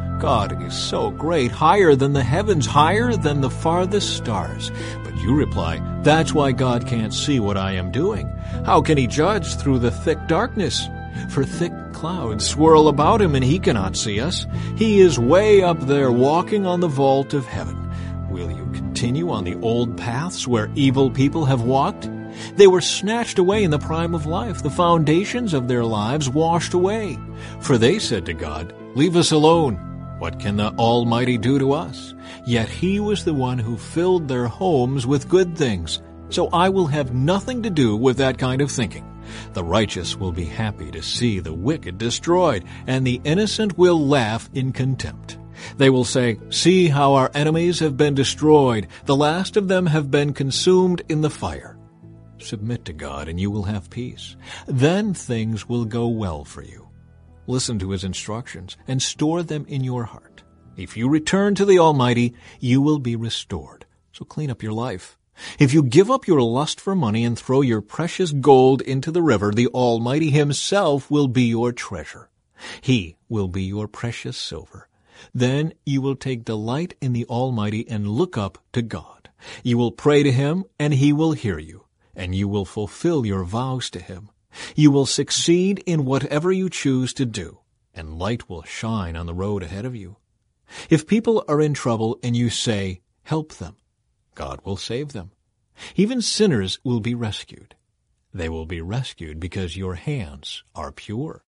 S1: God is so great, higher than the heavens, higher than the farthest stars. But you reply, that's why God can't see what I am doing. How can he judge through the thick darkness? For thick clouds swirl about him and he cannot see us. He is way up there walking on the vault of heaven. Will you continue on the old paths where evil people have walked? They were snatched away in the prime of life, the foundations of their lives washed away. For they said to God, leave us alone. What can the Almighty do to us? Yet he was the one who filled their homes with good things. So I will have nothing to do with that kind of thinking. The righteous will be happy to see the wicked destroyed, and the innocent will laugh in contempt. They will say, see how our enemies have been destroyed. The last of them have been consumed in the fire. Submit to God, and you will have peace. Then things will go well for you. Listen to his instructions and store them in your heart. If you return to the Almighty, you will be restored. So clean up your life. If you give up your lust for money and throw your precious gold into the river, the Almighty himself will be your treasure. He will be your precious silver. Then you will take delight in the Almighty and look up to God. You will pray to him, and he will hear you, and you will fulfill your vows to him. You will succeed in whatever you choose to do, and light will shine on the road ahead of you. If people are in trouble and you say, help them, God will save them. Even sinners will be rescued. They will be rescued because your hands are pure.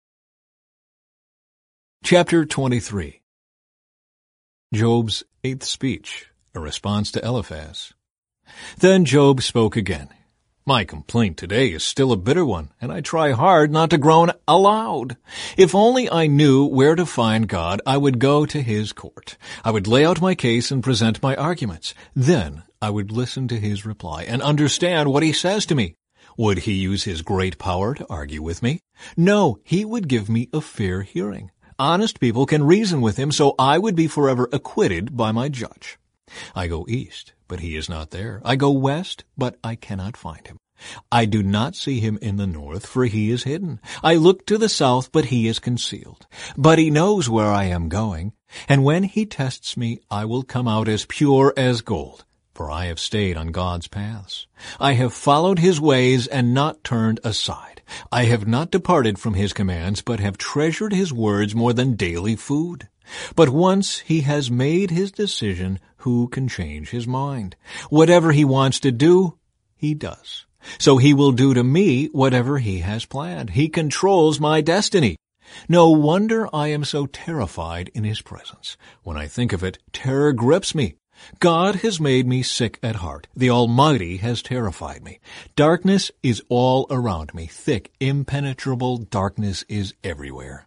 S1: Chapter 23. Job's eighth speech, a response to Eliphaz. Then Job spoke again. My complaint today is still a bitter one, and I try hard not to groan aloud. If only I knew where to find God, I would go to his court. I would lay out my case and present my arguments. Then I would listen to his reply and understand what he says to me. Would he use his great power to argue with me? No, he would give me a fair hearing. Honest people can reason with him, so I would be forever acquitted by my judge. I go east, but he is not there. I go west, but I cannot find him. I do not see him in the north, for he is hidden. I look to the south, but he is concealed. But he knows where I am going, and when he tests me, I will come out as pure as gold, for I have stayed on God's paths. I have followed his ways and not turned aside. I have not departed from his commands, but have treasured his words more than daily food. But once he has made his decision, who can change his mind? Whatever he wants to do, he does. So he will do to me whatever he has planned. He controls my destiny. No wonder I am so terrified in his presence. When I think of it, terror grips me. God has made me sick at heart. The Almighty has terrified me. Darkness is all around me. Thick, impenetrable darkness is everywhere.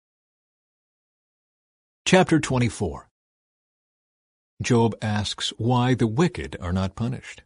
S1: Chapter 24. Job asks why the wicked are not punished.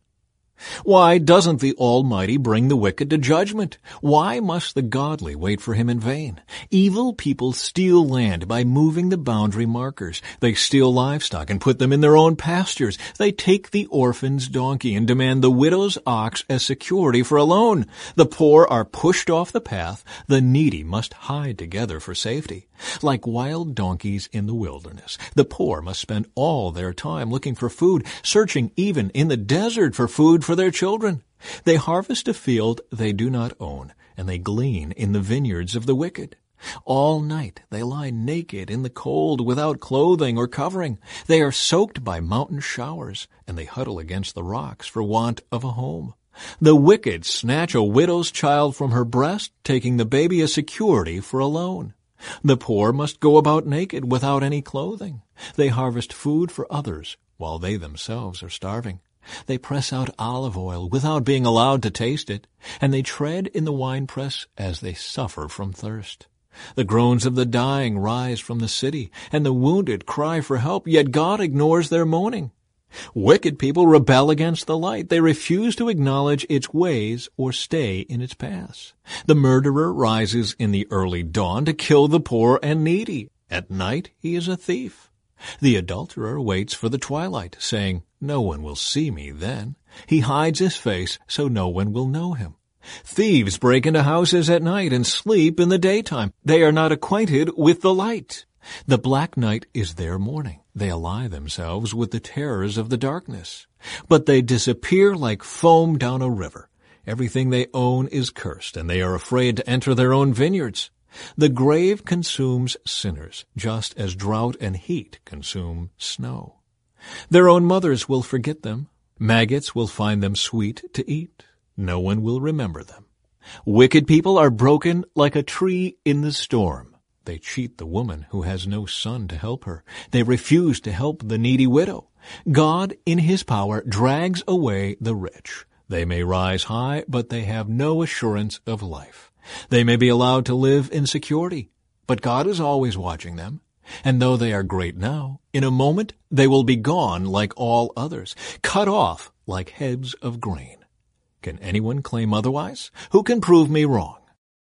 S1: Why doesn't the Almighty bring the wicked to judgment? Why must the godly wait for him in vain? Evil people steal land by moving the boundary markers. They steal livestock and put them in their own pastures. They take the orphan's donkey and demand the widow's ox as security for a loan. The poor are pushed off the path. The needy must hide together for safety. Like wild donkeys in the wilderness, the poor must spend all their time looking for food, searching even in the desert for food for their children. They harvest a field they do not own, and they glean in the vineyards of the wicked. All night they lie naked in the cold without clothing or covering. They are soaked by mountain showers, and they huddle against the rocks for want of a home. The wicked snatch a widow's child from her breast, taking the baby as security for a loan. The poor must go about naked without any clothing. They harvest food for others while they themselves are starving. They press out olive oil without being allowed to taste it, and they tread in the winepress as they suffer from thirst. The groans of the dying rise from the city, and the wounded cry for help, yet God ignores their moaning. Wicked people rebel against the light. They refuse to acknowledge its ways or stay in its paths. The murderer rises in the early dawn to kill the poor and needy. At night he is a thief. The adulterer waits for the twilight, saying, "No one will see me then." He hides his face so no one will know him. Thieves break into houses at night and sleep in the daytime. They are not acquainted with the light. The black night is their morning. They ally themselves with the terrors of the darkness. But they disappear like foam down a river. Everything they own is cursed, and they are afraid to enter their own vineyards. The grave consumes sinners, just as drought and heat consume snow. Their own mothers will forget them. Maggots will find them sweet to eat. No one will remember them. Wicked people are broken like a tree in the storm. They cheat the woman who has no son to help her. They refuse to help the needy widow. God, in his power, drags away the rich. They may rise high, but they have no assurance of life. They may be allowed to live in security, but God is always watching them. And though they are great now, in a moment they will be gone like all others, cut off like heads of grain. Can anyone claim otherwise? Who can prove me wrong?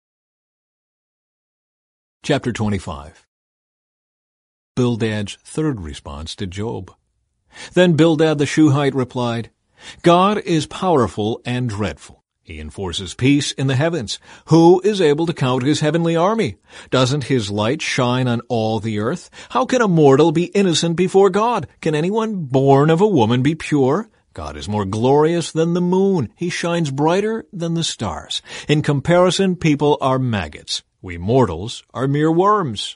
S1: Chapter 25. Bildad's third response to Job. Then Bildad the Shuhite replied, God is powerful and dreadful. He enforces peace in the heavens. Who is able to count his heavenly army? Doesn't his light shine on all the earth? How can a mortal be innocent before God? Can anyone born of a woman be pure? God is more glorious than the moon. He shines brighter than the stars. In comparison, people are maggots. We mortals are mere worms.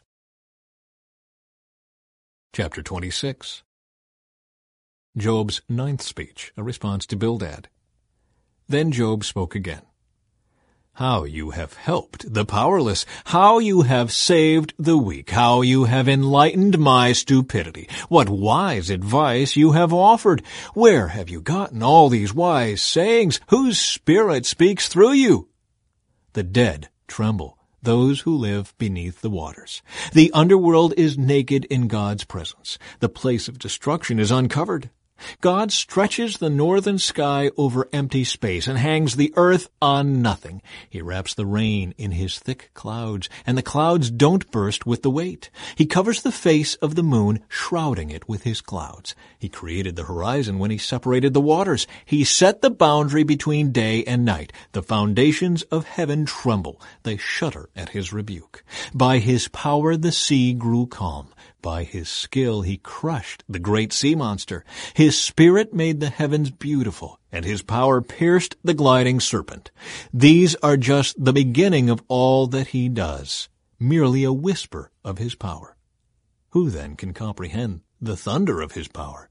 S1: Chapter 26. Job's ninth speech, a response to Bildad. Then Job spoke again. How you have helped the powerless, how you have saved the weak, how you have enlightened my stupidity. What wise advice you have offered. Where have you gotten all these wise sayings? Whose spirit speaks through you? The dead tremble, those who live beneath the waters. The underworld is naked in God's presence. The place of destruction is uncovered. God stretches the northern sky over empty space and hangs the earth on nothing. He wraps the rain in his thick clouds, and the clouds don't burst with the weight. He covers the face of the moon, shrouding it with his clouds. He created the horizon when he separated the waters. He set the boundary between day and night. The foundations of heaven tremble. They shudder at his rebuke. By his power the sea grew calm. By his skill he crushed the great sea monster. His spirit made the heavens beautiful, and his power pierced the gliding serpent. These are just the beginning of all that he does, merely a whisper of his power. Who then can comprehend the thunder of his power?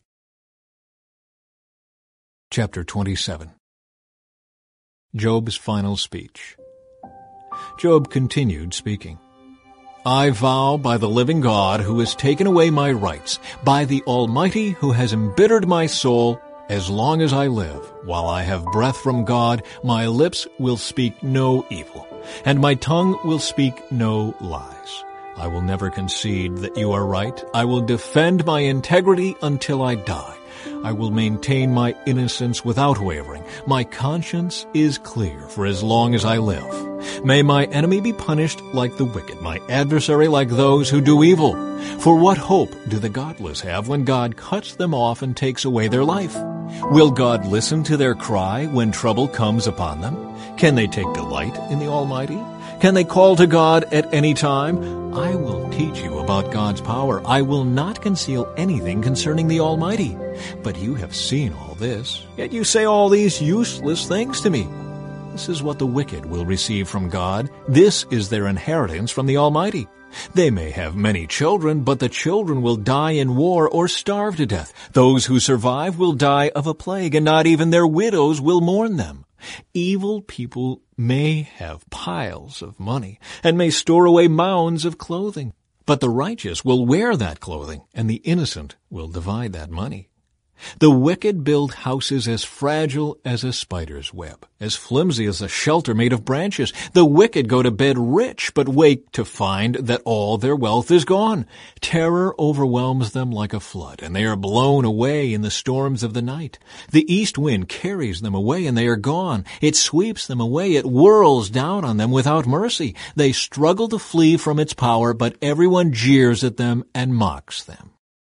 S1: Chapter 27. Job's final speech. Job continued speaking. I vow by the living God who has taken away my rights, by the Almighty who has embittered my soul, as long as I live, while I have breath from God, my lips will speak no evil, and my tongue will speak no lies. I will never concede that you are right. I will defend my integrity until I die. I will maintain my innocence without wavering. My conscience is clear for as long as I live. May my enemy be punished like the wicked, my adversary like those who do evil. For what hope do the godless have when God cuts them off and takes away their life? Will God listen to their cry when trouble comes upon them? Can they take delight in the Almighty? Can they call to God at any time? I will teach you about God's power. I will not conceal anything concerning the Almighty. But you have seen all this, yet you say all these useless things to me. This is what the wicked will receive from God. This is their inheritance from the Almighty. They may have many children, but the children will die in war or starve to death. Those who survive will die of a plague, and not even their widows will mourn them. Evil people may have piles of money and may store away mounds of clothing, but the righteous will wear that clothing, and the innocent will divide that money. The wicked build houses as fragile as a spider's web, as flimsy as a shelter made of branches. The wicked go to bed rich, but wake to find that all their wealth is gone. Terror overwhelms them like a flood, and they are blown away in the storms of the night. The east wind carries them away, and they are gone. It sweeps them away. It whirls down on them without mercy. They struggle to flee from its power, but everyone jeers at them and mocks them.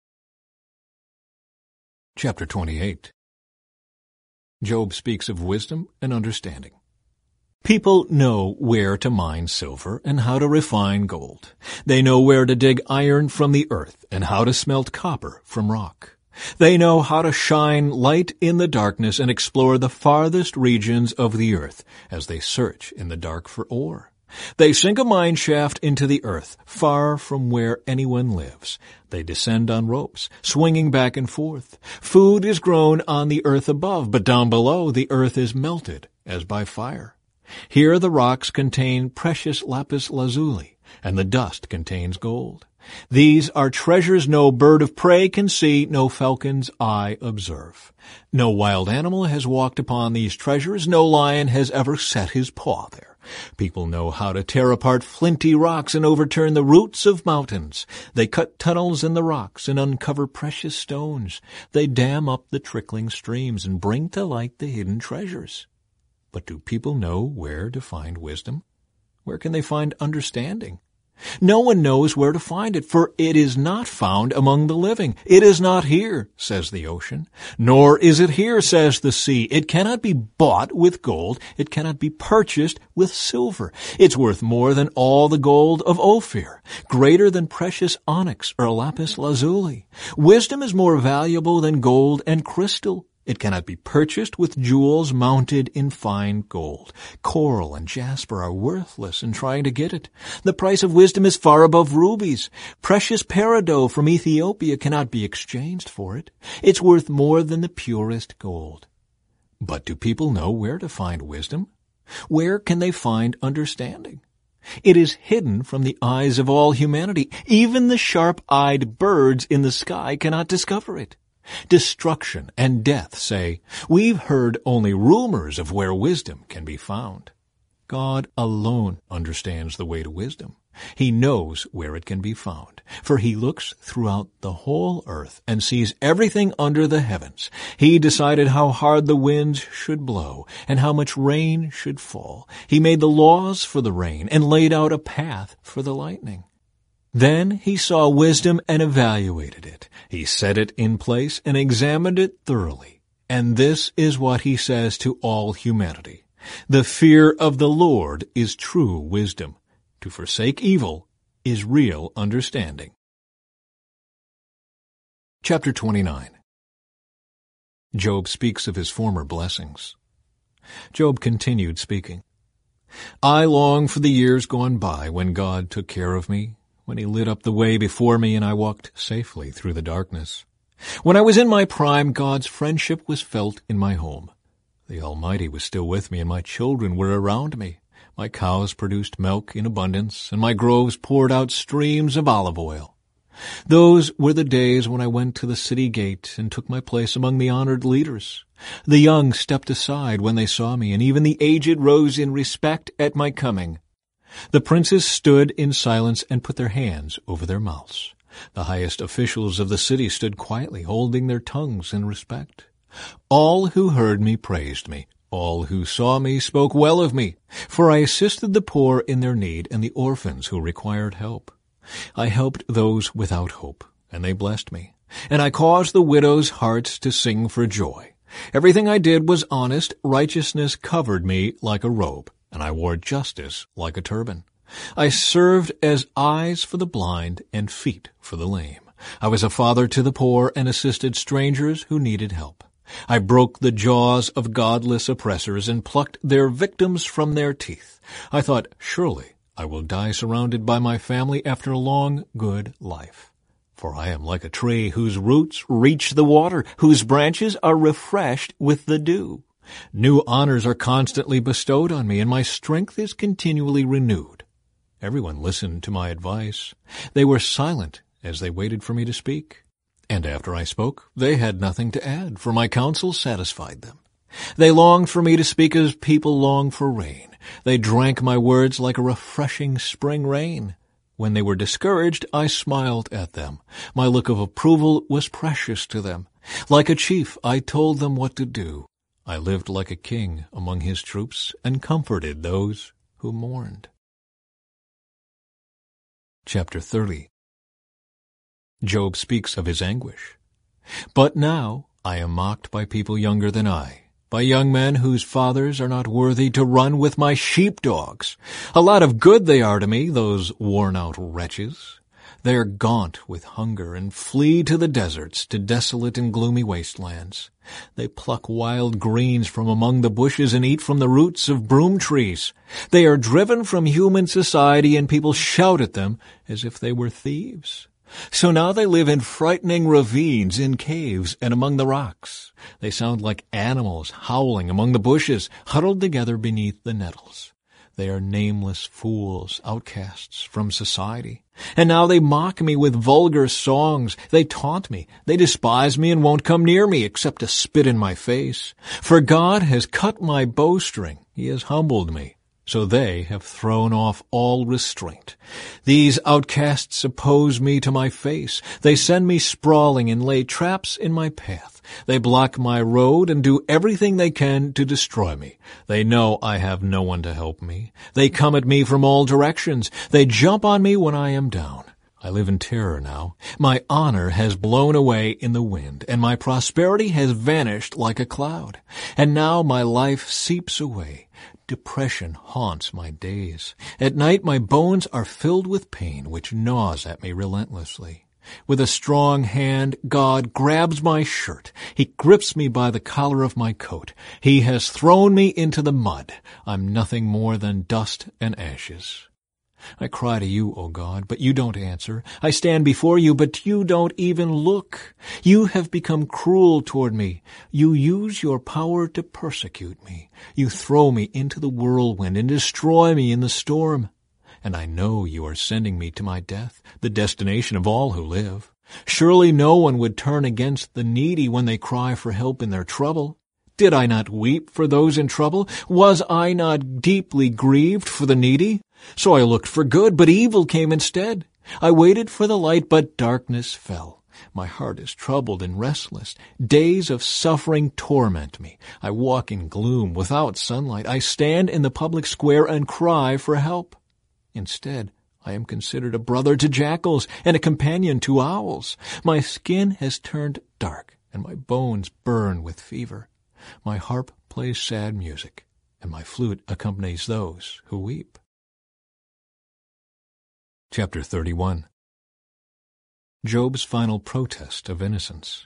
S1: Chapter 28. Job speaks of wisdom and understanding. People know where to mine silver and how to refine gold. They know where to dig iron from the earth and how to smelt copper from rock. They know how to shine light in the darkness and explore the farthest regions of the earth as they search in the dark for ore. They sink a mine shaft into the earth, far from where anyone lives. They descend on ropes, swinging back and forth. Food is grown on the earth above, but down below the earth is melted as by fire. Here the rocks contain precious lapis lazuli, and the dust contains gold. These are treasures no bird of prey can see, no falcon's eye observe. No wild animal has walked upon these treasures, no lion has ever set his paw there. People know how to tear apart flinty rocks and overturn the roots of mountains. They cut tunnels in the rocks and uncover precious stones. They dam up the trickling streams and bring to light the hidden treasures. But do people know where to find wisdom? Where can they find understanding? No one knows where to find it, for it is not found among the living. It is not here, says the ocean. Nor is it here, says the sea. It cannot be bought with gold. It cannot be purchased with silver. It's worth more than all the gold of Ophir, greater than precious onyx or lapis lazuli. Wisdom is more valuable than gold and crystal. It cannot be purchased with jewels mounted in fine gold. Coral and jasper are worthless in trying to get it. The price of wisdom is far above rubies. Precious peridot from Ethiopia cannot be exchanged for it. It's worth more than the purest gold. But do people know where to find wisdom? Where can they find understanding? It is hidden from the eyes of all humanity. Even the sharp-eyed birds in the sky cannot discover it. Destruction and death say, "We've heard only rumors of where wisdom can be found." God alone understands the way to wisdom. He knows where it can be found, for he looks throughout the whole earth and sees everything under the heavens. He decided how hard the winds should blow and how much rain should fall. He made the laws for the rain and laid out a path for the lightning. Then he saw wisdom and evaluated it. He set it in place and examined it thoroughly. And this is what he says to all humanity. The fear of the Lord is true wisdom. To forsake evil is real understanding. Chapter 29. Job speaks of his former blessings. Job continued speaking. I long for the years gone by when God took care of me, when he lit up the way before me and I walked safely through the darkness. When I was in my prime, God's friendship was felt in my home. The Almighty was still with me and my children were around me. My cows produced milk in abundance, and my groves poured out streams of olive oil. Those were the days when I went to the city gate and took my place among the honored leaders. The young stepped aside when they saw me, and even the aged rose in respect at my coming. The princes stood in silence and put their hands over their mouths. The highest officials of the city stood quietly, holding their tongues in respect. All who heard me praised me. All who saw me spoke well of me, for I assisted the poor in their need and the orphans who required help. I helped those without hope, and they blessed me. And I caused the widows' hearts to sing for joy. Everything I did was honest. Righteousness covered me like a robe, and I wore justice like a turban. I served as eyes for the blind and feet for the lame. I was a father to the poor and assisted strangers who needed help. I broke the jaws of godless oppressors and plucked their victims from their teeth. I thought, surely I will die surrounded by my family after a long, good life. For I am like a tree whose roots reach the water, whose branches are refreshed with the dew. New honors are constantly bestowed on me, and my strength is continually renewed. Everyone listened to my advice. They were silent as they waited for me to speak. And after I spoke, they had nothing to add, for my counsel satisfied them. They longed for me to speak as people long for rain. They drank my words like a refreshing spring rain. When they were discouraged, I smiled at them. My look of approval was precious to them. Like a chief, I told them what to do. I lived like a king among his troops and comforted those who mourned. Chapter 30. Job speaks of his anguish. But now I am mocked by people younger than I, by young men whose fathers are not worthy to run with my sheepdogs. A lot of good they are to me, those worn-out wretches. They are gaunt with hunger and flee to the deserts, to desolate and gloomy wastelands. They pluck wild greens from among the bushes and eat from the roots of broom trees. They are driven from human society, and people shout at them as if they were thieves. So now they live in frightening ravines, in caves, and among the rocks. They sound like animals howling among the bushes, huddled together beneath the nettles. They are nameless fools, outcasts from society. And now they mock me with vulgar songs. They taunt me. They despise me and won't come near me except to spit in my face. For God has cut my bowstring. He has humbled me. So they have thrown off all restraint. These outcasts oppose me to my face. They send me sprawling and lay traps in my path. They block my road and do everything they can to destroy me. They know I have no one to help me. They come at me from all directions. They jump on me when I am down. I live in terror now. My honor has blown away in the wind, and my prosperity has vanished like a cloud. And now my life seeps away. Depression haunts my days. At night my bones are filled with pain, which gnaws at me relentlessly. With a strong hand, God grabs my shirt. He grips me by the collar of my coat. He has thrown me into the mud. I'm nothing more than dust and ashes. I cry to you, O God, but you don't answer. I stand before you, but you don't even look. You have become cruel toward me. You use your power to persecute me. You throw me into the whirlwind and destroy me in the storm. And I know you are sending me to my death, the destination of all who live. Surely no one would turn against the needy when they cry for help in their trouble. Did I not weep for those in trouble? Was I not deeply grieved for the needy? So I looked for good, but evil came instead. I waited for the light, but darkness fell. My heart is troubled and restless. Days of suffering torment me. I walk in gloom without sunlight. I stand in the public square and cry for help. Instead, I am considered a brother to jackals and a companion to owls. My skin has turned dark, and my bones burn with fever. My harp plays sad music, and my flute accompanies those who weep. Chapter 31. Job's final protest of innocence.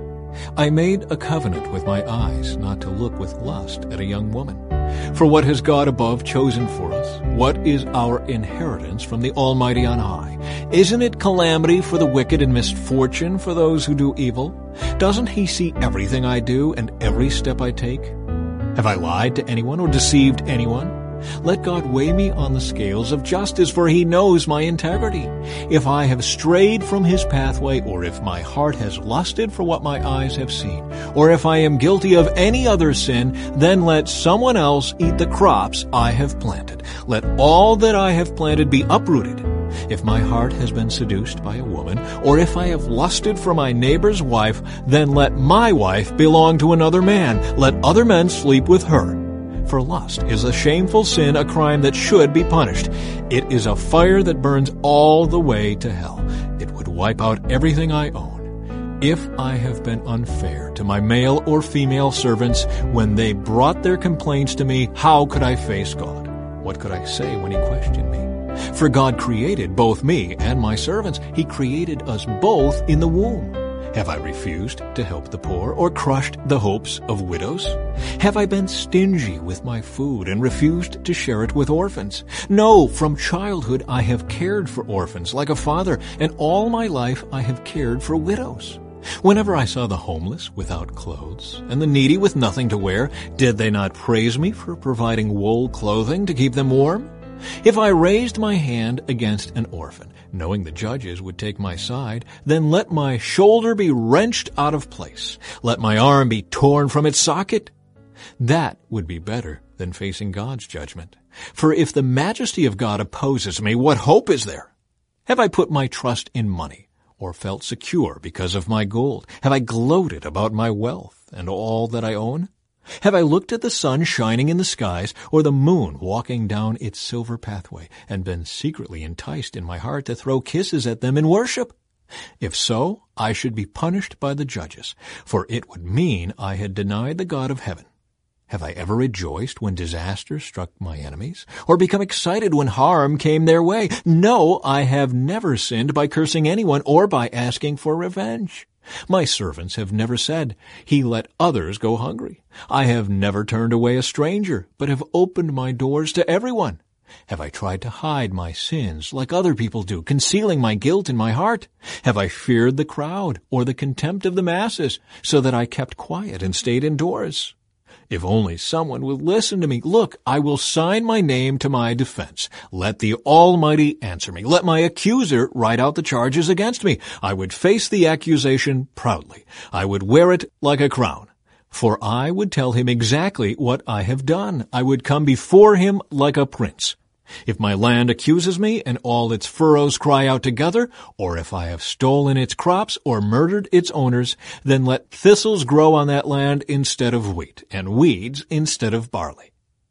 S1: I made a covenant with my eyes not to look with lust at a young woman. For what has God above chosen for us? What is our inheritance from the Almighty on high? Isn't it calamity for the wicked and misfortune for those who do evil? Doesn't he see everything I do and every step I take? Have I lied to anyone or deceived anyone? Let God weigh me on the scales of justice, for he knows my integrity. If I have strayed from his pathway, or if my heart has lusted for what my eyes have seen, or if I am guilty of any other sin, then let someone else eat the crops I have planted. Let all that I have planted be uprooted. If my heart has been seduced by a woman, or if I have lusted for my neighbor's wife, then let my wife belong to another man. Let other men sleep with her. For lust is a shameful sin, a crime that should be punished. It is a fire that burns all the way to hell. It would wipe out everything I own. If I have been unfair to my male or female servants when they brought their complaints to me, how could I face God? What could I say when he questioned me? For God created both me and my servants. He created us both in the womb. Have I refused to help the poor or crushed the hopes of widows? Have I been stingy with my food and refused to share it with orphans? No, from childhood I have cared for orphans like a father, and all my life I have cared for widows. Whenever I saw the homeless without clothes and the needy with nothing to wear, did they not praise me for providing wool clothing to keep them warm? If I raised my hand against an orphan, knowing the judges would take my side, then let my shoulder be wrenched out of place. Let my arm be torn from its socket. That would be better than facing God's judgment. For if the majesty of God opposes me, what hope is there? Have I put my trust in money, or felt secure because of my gold? Have I gloated about my wealth and all that I own? Have I looked at the sun shining in the skies, or the moon walking down its silver pathway, and been secretly enticed in my heart to throw kisses at them in worship? If so, I should be punished by the judges, for it would mean I had denied the God of heaven. Have I ever rejoiced when disaster struck my enemies, or become excited when harm came their way? No, I have never sinned by cursing anyone or by asking for revenge. My servants have never said, "He let others go hungry." I have never turned away a stranger, but have opened my doors to everyone. Have I tried to hide my sins like other people do, concealing my guilt in my heart? Have I feared the crowd or the contempt of the masses, so that I kept quiet and stayed indoors? If only someone would listen to me. Look, I will sign my name to my defense. Let the Almighty answer me. Let my accuser write out the charges against me. I would face the accusation proudly. I would wear it like a crown. For I would tell him exactly what I have done. I would come before him like a prince. If my land accuses me and all its furrows cry out together, or if I have stolen its crops or murdered its owners, then let thistles grow on that land instead of wheat, and weeds instead of barley.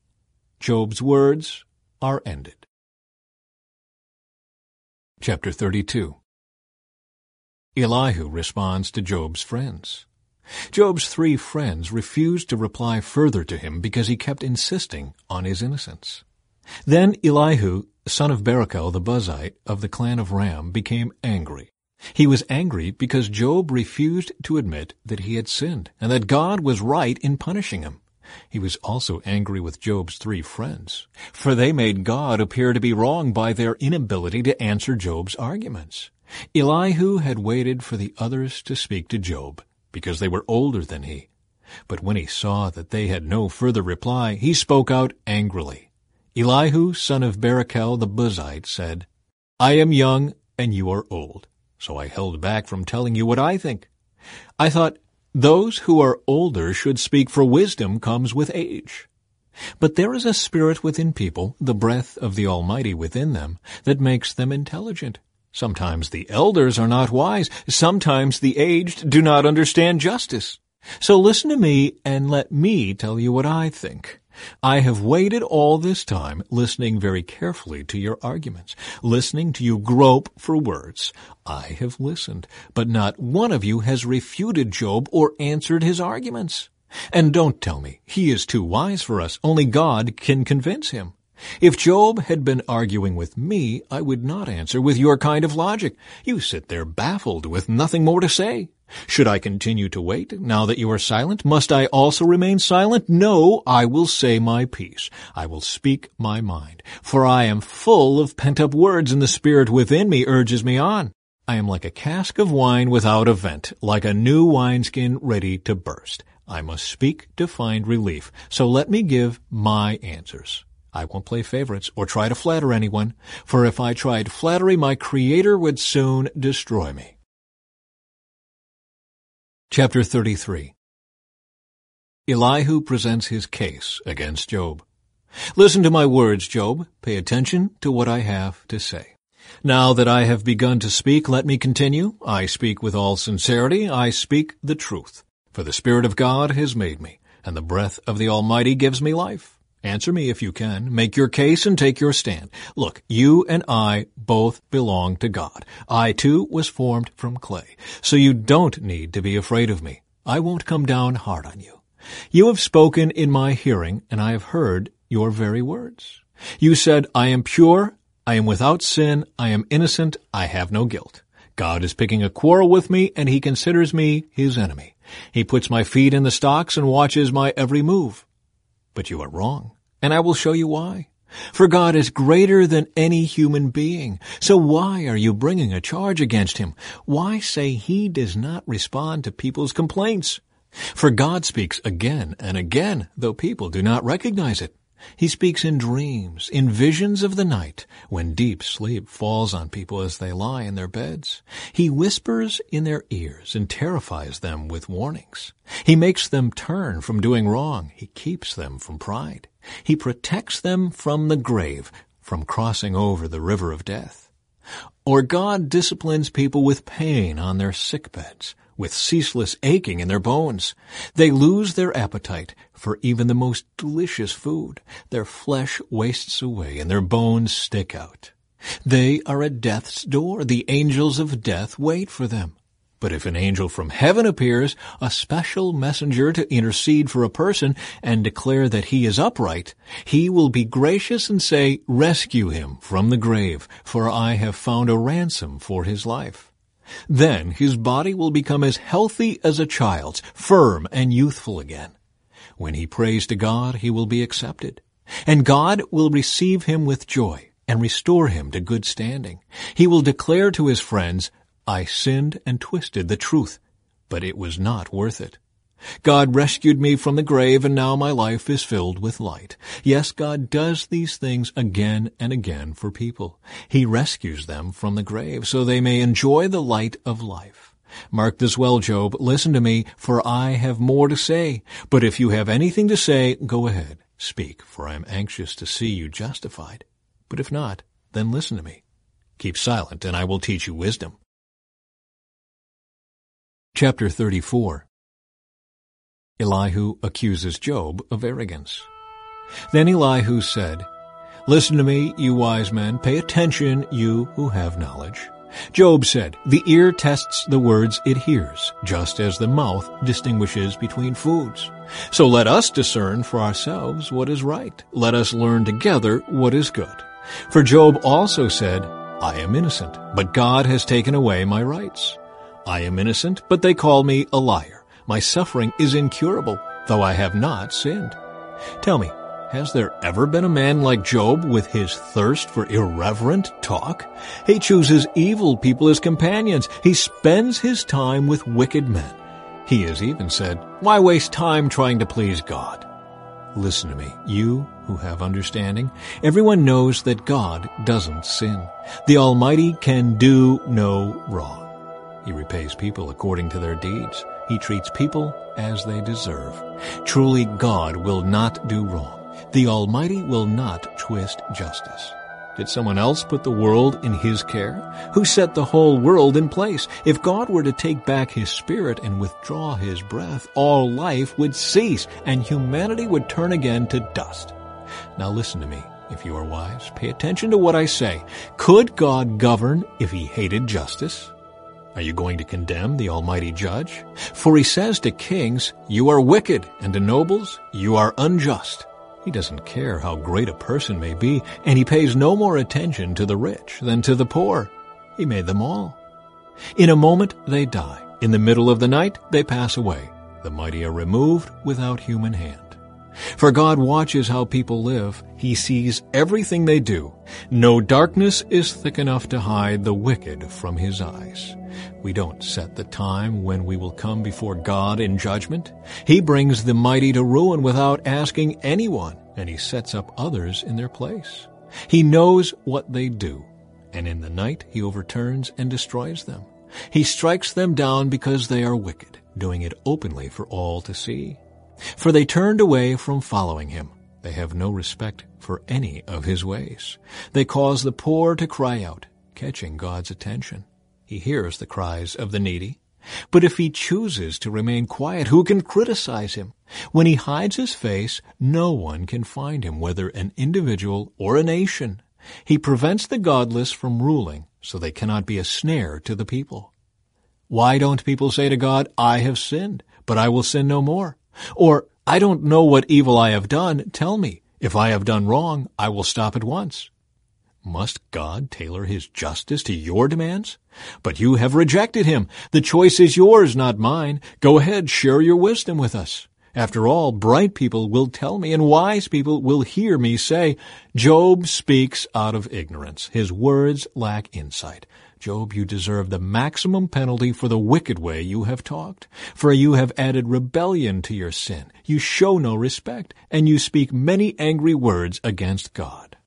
S1: Job's words are ended. Chapter 32. Elihu responds to Job's friends. Job's 3 friends refused to reply further to him because he kept insisting on his innocence. Then Elihu, son of Barachel the Buzite of the clan of Ram, became angry. He was angry because Job refused to admit that he had sinned and that God was right in punishing him. He was also angry with Job's 3 friends, for they made God appear to be wrong by their inability to answer Job's arguments. Elihu had waited for the others to speak to Job, because they were older than he. But when he saw that they had no further reply, he spoke out angrily. Elihu, son of Barachel the Buzite, said, "I am young, and you are old, so I held back from telling you what I think. I thought, those who are older should speak, for wisdom comes with age. But there is a spirit within people, the breath of the Almighty within them, that makes them intelligent. Sometimes the elders are not wise. Sometimes the aged do not understand justice. So listen to me and let me tell you what I think. I have waited all this time, listening very carefully to your arguments, listening to you grope for words. I have listened, but not one of you has refuted Job or answered his arguments. And don't tell me he is too wise for us. Only God can convince him. If Job had been arguing with me, I would not answer with your kind of logic. You sit there baffled with nothing more to say. Should I continue to wait now that you are silent? Must I also remain silent? No, I will say my piece. I will speak my mind. For I am full of pent-up words, and the spirit within me urges me on. I am like a cask of wine without a vent, like a new wineskin ready to burst. I must speak to find relief. So let me give my answers. I won't play favorites or try to flatter anyone, for if I tried flattery, my Creator would soon destroy me. Chapter 33. Elihu presents his case against Job. Listen to my words, Job. Pay attention to what I have to say. Now that I have begun to speak, let me continue. I speak with all sincerity. I speak the truth. For the Spirit of God has made me, and the breath of the Almighty gives me life. Answer me if you can. Make your case and take your stand. Look, you and I both belong to God. I, too, was formed from clay. So you don't need to be afraid of me. I won't come down hard on you. You have spoken in my hearing, and I have heard your very words. You said, I am pure, I am without sin, I am innocent, I have no guilt. God is picking a quarrel with me, and he considers me his enemy. He puts my feet in the stocks and watches my every move. But you are wrong, and I will show you why. For God is greater than any human being. So why are you bringing a charge against him? Why say he does not respond to people's complaints? For God speaks again and again, though people do not recognize it. He speaks in dreams, in visions of the night, when deep sleep falls on people as they lie in their beds. He whispers in their ears and terrifies them with warnings. He makes them turn from doing wrong. He keeps them from pride. He protects them from the grave, from crossing over the river of death. Or God disciplines people with pain on their sickbeds, with ceaseless aching in their bones. They lose their appetite for even the most delicious food. Their flesh wastes away and their bones stick out. They are at death's door. The angels of death wait for them. But if an angel from heaven appears, a special messenger to intercede for a person and declare that he is upright, he will be gracious and say, "Rescue him from the grave, for I have found a ransom for his life." Then his body will become as healthy as a child's, firm and youthful again. When he prays to God, he will be accepted, and God will receive him with joy and restore him to good standing. He will declare to his friends, "I sinned and twisted the truth, but it was not worth it. God rescued me from the grave, and now my life is filled with light." Yes, God does these things again and again for people. He rescues them from the grave so they may enjoy the light of life. Mark this well, Job. Listen to me, for I have more to say. But if you have anything to say, go ahead. Speak, for I am anxious to see you justified. But if not, then listen to me. Keep silent, and I will teach you wisdom. Chapter 34. Elihu accuses Job of arrogance. Then Elihu said, "Listen to me, you wise men. Pay attention, you who have knowledge." Job said, "The ear tests the words it hears, just as the mouth distinguishes between foods. So let us discern for ourselves what is right. Let us learn together what is good." For Job also said, "I am innocent, but God has taken away my rights. I am innocent, but they call me a liar. My suffering is incurable. though I have not sinned. Tell me, has there ever been a man like Job with his thirst for irreverent talk? He chooses evil people as companions. He spends his time with wicked men. He has even said, "Why waste time trying to please God?" Listen to me, you who have understanding. Everyone knows that God doesn't sin. The Almighty can do no wrong. He repays people according to their deeds. He treats people as they deserve. Truly, God will not do wrong. The Almighty will not twist justice. Did someone else put the world in His care? Who set the whole world in place? If God were to take back His Spirit and withdraw His breath, all life would cease, and humanity would turn again to dust. Now listen to me. If you are wise, pay attention to what I say. Could God govern if He hated justice? Are you going to condemn the Almighty Judge? For He says to kings, "You are wicked," and to nobles, "You are unjust." He doesn't care how great a person may be, and He pays no more attention to the rich than to the poor. He made them all. In a moment they die. In the middle of the night they pass away. The mighty are removed without human hand. For God watches how people live. He sees everything they do. No darkness is thick enough to hide the wicked from His eyes. We don't set the time when we will come before God in judgment. He brings the mighty to ruin without asking anyone, and He sets up others in their place. He knows what they do, and in the night He overturns and destroys them. He strikes them down because they are wicked, doing it openly for all to see. For they turned away from following Him. They have no respect for any of His ways. They cause the poor to cry out, catching God's attention. He hears the cries of the needy. But if He chooses to remain quiet, who can criticize Him? When He hides His face, no one can find Him, whether an individual or a nation. He prevents the godless from ruling, so they cannot be a snare to the people. Why don't people say to God, "I have sinned, but I will sin no more"? Or, "I don't know what evil I have done. Tell me. If I have done wrong, I will stop at once." Must God tailor His justice to your demands? But you have rejected Him. The choice is yours, not mine. Go ahead, share your wisdom with us. After all, bright people will tell me, and wise people will hear me say, "Job speaks out of ignorance. His words lack insight." Job, you deserve the maximum penalty for the wicked way you have talked. For you have added rebellion to your sin. You show no respect, and you speak many angry words against God.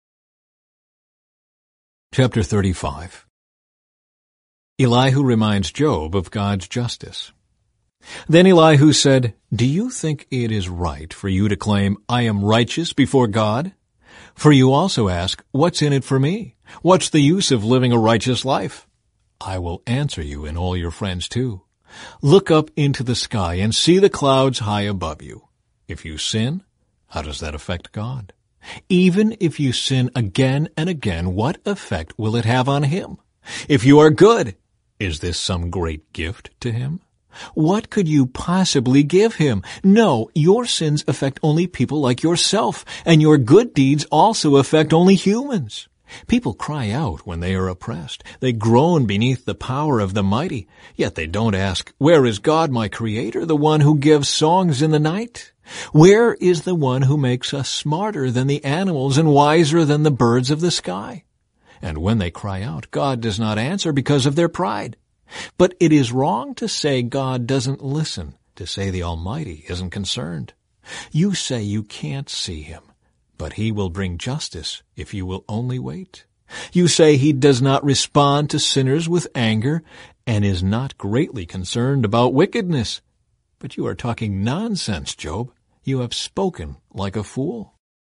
S1: Chapter 35. Elihu reminds Job of God's justice. Then Elihu said, "Do you think it is right for you to claim, 'I am righteous before God'? For you also ask, 'What's in it for me? What's the use of living a righteous life?' I will answer you and all your friends too. Look up into the sky and see the clouds high above you. If you sin, how does that affect God? Even if you sin again and again, what effect will it have on Him? If you are good, is this some great gift to Him? What could you possibly give Him? No, your sins affect only people like yourself, and your good deeds also affect only humans. People cry out when they are oppressed. They groan beneath the power of the mighty. Yet they don't ask, 'Where is God, my Creator, the one who gives songs in the night? Where is the one who makes us smarter than the animals and wiser than the birds of the sky?' And when they cry out, God does not answer because of their pride. But it is wrong to say God doesn't listen, to say the Almighty isn't concerned. You say you can't see Him, but He will bring justice if you will only wait. You say He does not respond to sinners with anger and is not greatly concerned about wickedness. But you are talking nonsense, Job. You have spoken like a fool.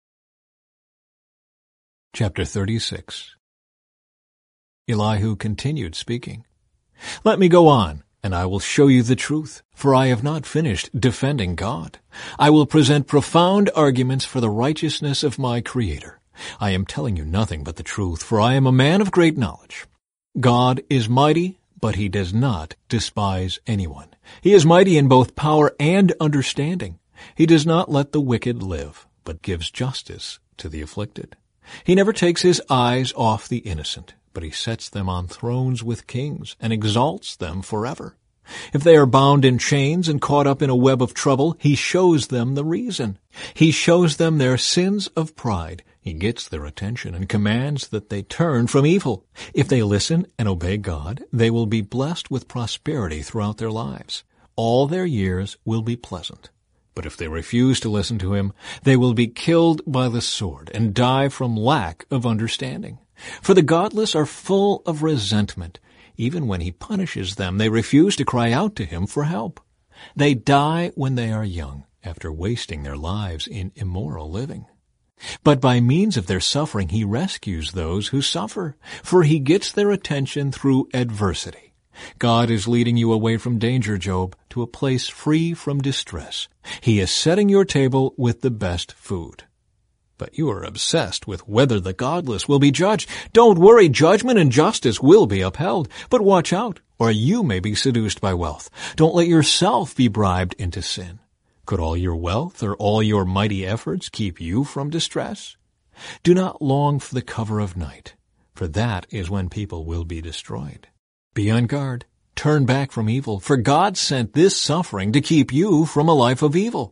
S1: Chapter 36. Elihu continued speaking. Let me go on, and I will show you the truth, for I have not finished defending God. I will present profound arguments for the righteousness of my Creator. I am telling you nothing but the truth, for I am a man of great knowledge. God is mighty, but He does not despise anyone. He is mighty in both power and understanding. He does not let the wicked live, but gives justice to the afflicted. He never takes His eyes off the innocent, but He sets them on thrones with kings and exalts them forever. If they are bound in chains and caught up in a web of trouble, he shows them the reason. He shows them their sins of pride. He gets their attention and commands that they turn from evil. If they listen and obey God, they will be blessed with prosperity throughout their lives. All their years will be pleasant. But if they refuse to listen to him, they will be killed by the sword and die from lack of understanding. For the godless are full of resentment. Even when he punishes them, they refuse to cry out to him for help. They die when they are young, after wasting their lives in immoral living. But by means of their suffering, he rescues those who suffer, for he gets their attention through adversity. God is leading you away from danger, Job, to a place free from distress. He is setting your table with the best food. But you are obsessed with whether the godless will be judged. Don't worry, judgment and justice will be upheld. But watch out, or you may be seduced by wealth. Don't let yourself be bribed into sin. Could all your wealth or all your mighty efforts keep you from distress? Do not long for the cover of night, for that is when people will be destroyed. Be on guard. Turn back from evil, for God sent this suffering to keep you from a life of evil.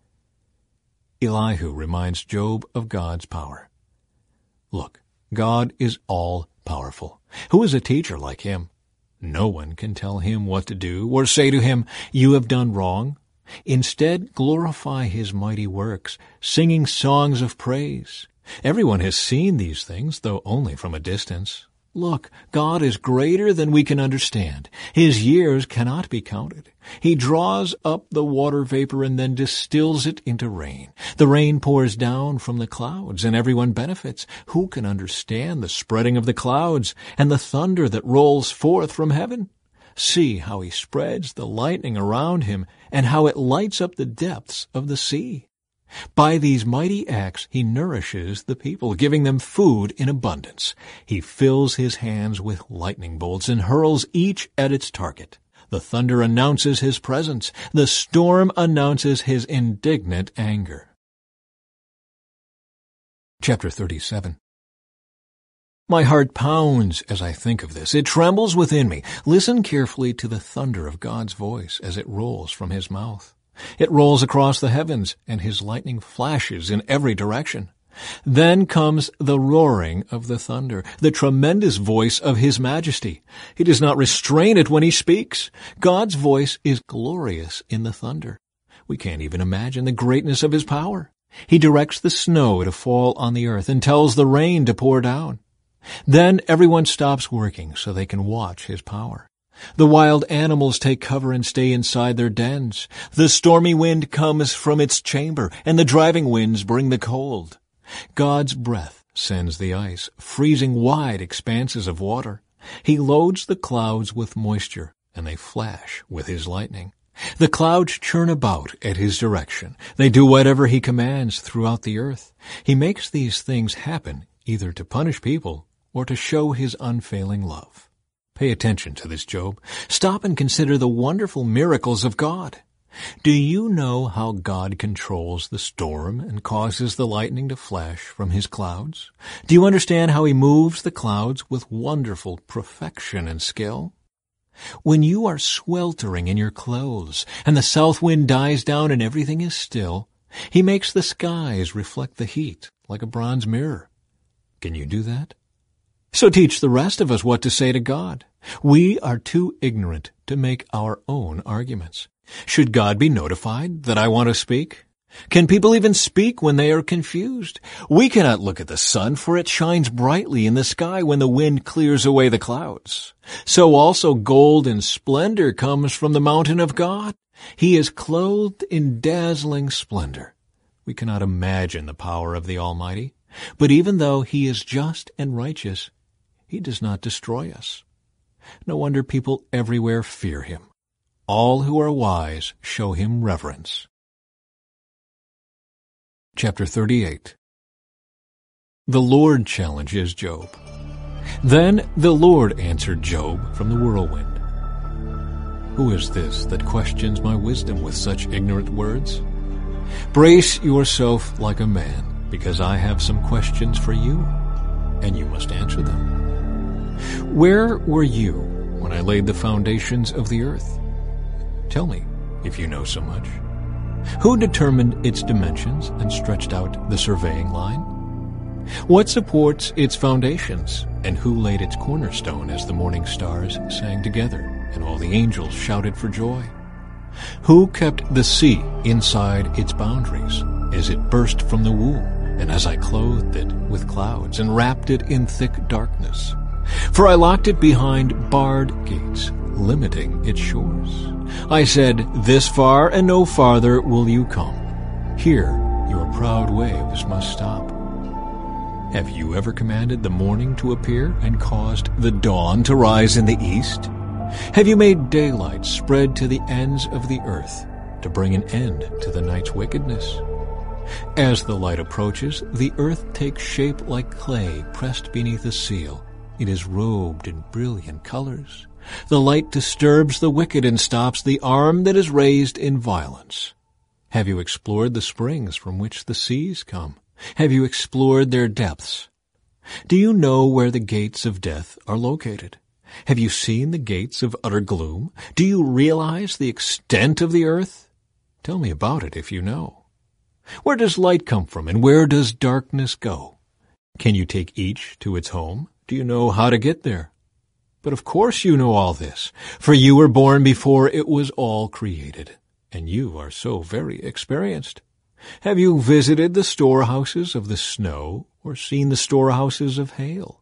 S1: Elihu reminds Job of God's power. Look, God is all-powerful. Who is a teacher like him? No one can tell him what to do or say to him, "You have done wrong." Instead, glorify his mighty works, singing songs of praise. Everyone has seen these things, though only from a distance. Look, God is greater than we can understand. His years cannot be counted. He draws up the water vapor and then distills it into rain. The rain pours down from the clouds, and everyone benefits. Who can understand the spreading of the clouds and the thunder that rolls forth from heaven? See how he spreads the lightning around him and how it lights up the depths of the sea. By these mighty acts he nourishes the people, giving them food in abundance. He fills his hands with lightning bolts and hurls each at its target. The thunder announces his presence. The storm announces his indignant anger. Chapter 37. My heart pounds as I think of this. It trembles within me. Listen carefully to the thunder of God's voice as it rolls from his mouth. It rolls across the heavens, and his lightning flashes in every direction. Then comes the roaring of the thunder, the tremendous voice of his majesty. He does not restrain it when he speaks. God's voice is glorious in the thunder. We can't even imagine the greatness of his power. He directs the snow to fall on the earth and tells the rain to pour down. Then everyone stops working so they can watch his power. The wild animals take cover and stay inside their dens. The stormy wind comes from its chamber, and the driving winds bring the cold. God's breath sends the ice, freezing wide expanses of water. He loads the clouds with moisture, and they flash with his lightning. The clouds churn about at his direction. They do whatever he commands throughout the earth. He makes these things happen either to punish people or to show his unfailing love. Pay attention to this, Job. Stop and consider the wonderful miracles of God. Do you know how God controls the storm and causes the lightning to flash from his clouds? Do you understand how he moves the clouds with wonderful perfection and skill? When you are sweltering in your clothes and the south wind dies down and everything is still, he makes the skies reflect the heat like a bronze mirror. Can you do that? So teach the rest of us what to say to God. We are too ignorant to make our own arguments. Should God be notified that I want to speak? Can people even speak when they are confused? We cannot look at the sun, for it shines brightly in the sky when the wind clears away the clouds. So also gold and splendor comes from the mountain of God. He is clothed in dazzling splendor. We cannot imagine the power of the Almighty, but even though he is just and righteous, he does not destroy us. No wonder people everywhere fear him. All who are wise show him reverence. Chapter 38. The Lord challenges Job. Then the Lord answered Job from the whirlwind. Who is this that questions my wisdom with such ignorant words? Brace yourself like a man, because I have some questions for you, and you must answer them. Where were you when I laid the foundations of the earth? Tell me, if you know so much. Who determined its dimensions and stretched out the surveying line? What supports its foundations, and who laid its cornerstone as the morning stars sang together and all the angels shouted for joy? Who kept the sea inside its boundaries as it burst from the womb, and as I clothed it with clouds and wrapped it in thick darkness? For I locked it behind barred gates, limiting its shores. I said, "This far and no farther will you come. Here your proud waves must stop." Have you ever commanded the morning to appear and caused the dawn to rise in the east? Have you made daylight spread to the ends of the earth to bring an end to the night's wickedness? As the light approaches, the earth takes shape like clay pressed beneath a seal. It is robed in brilliant colors. The light disturbs the wicked and stops the arm that is raised in violence. Have you explored the springs from which the seas come? Have you explored their depths? Do you know where the gates of death are located? Have you seen the gates of utter gloom? Do you realize the extent of the earth? Tell me about it if you know. Where does light come from, and where does darkness go? Can you take each to its home? Do you know how to get there? But of course you know all this, for you were born before it was all created, and you are so very experienced. Have you visited the storehouses of the snow, or seen the storehouses of hail?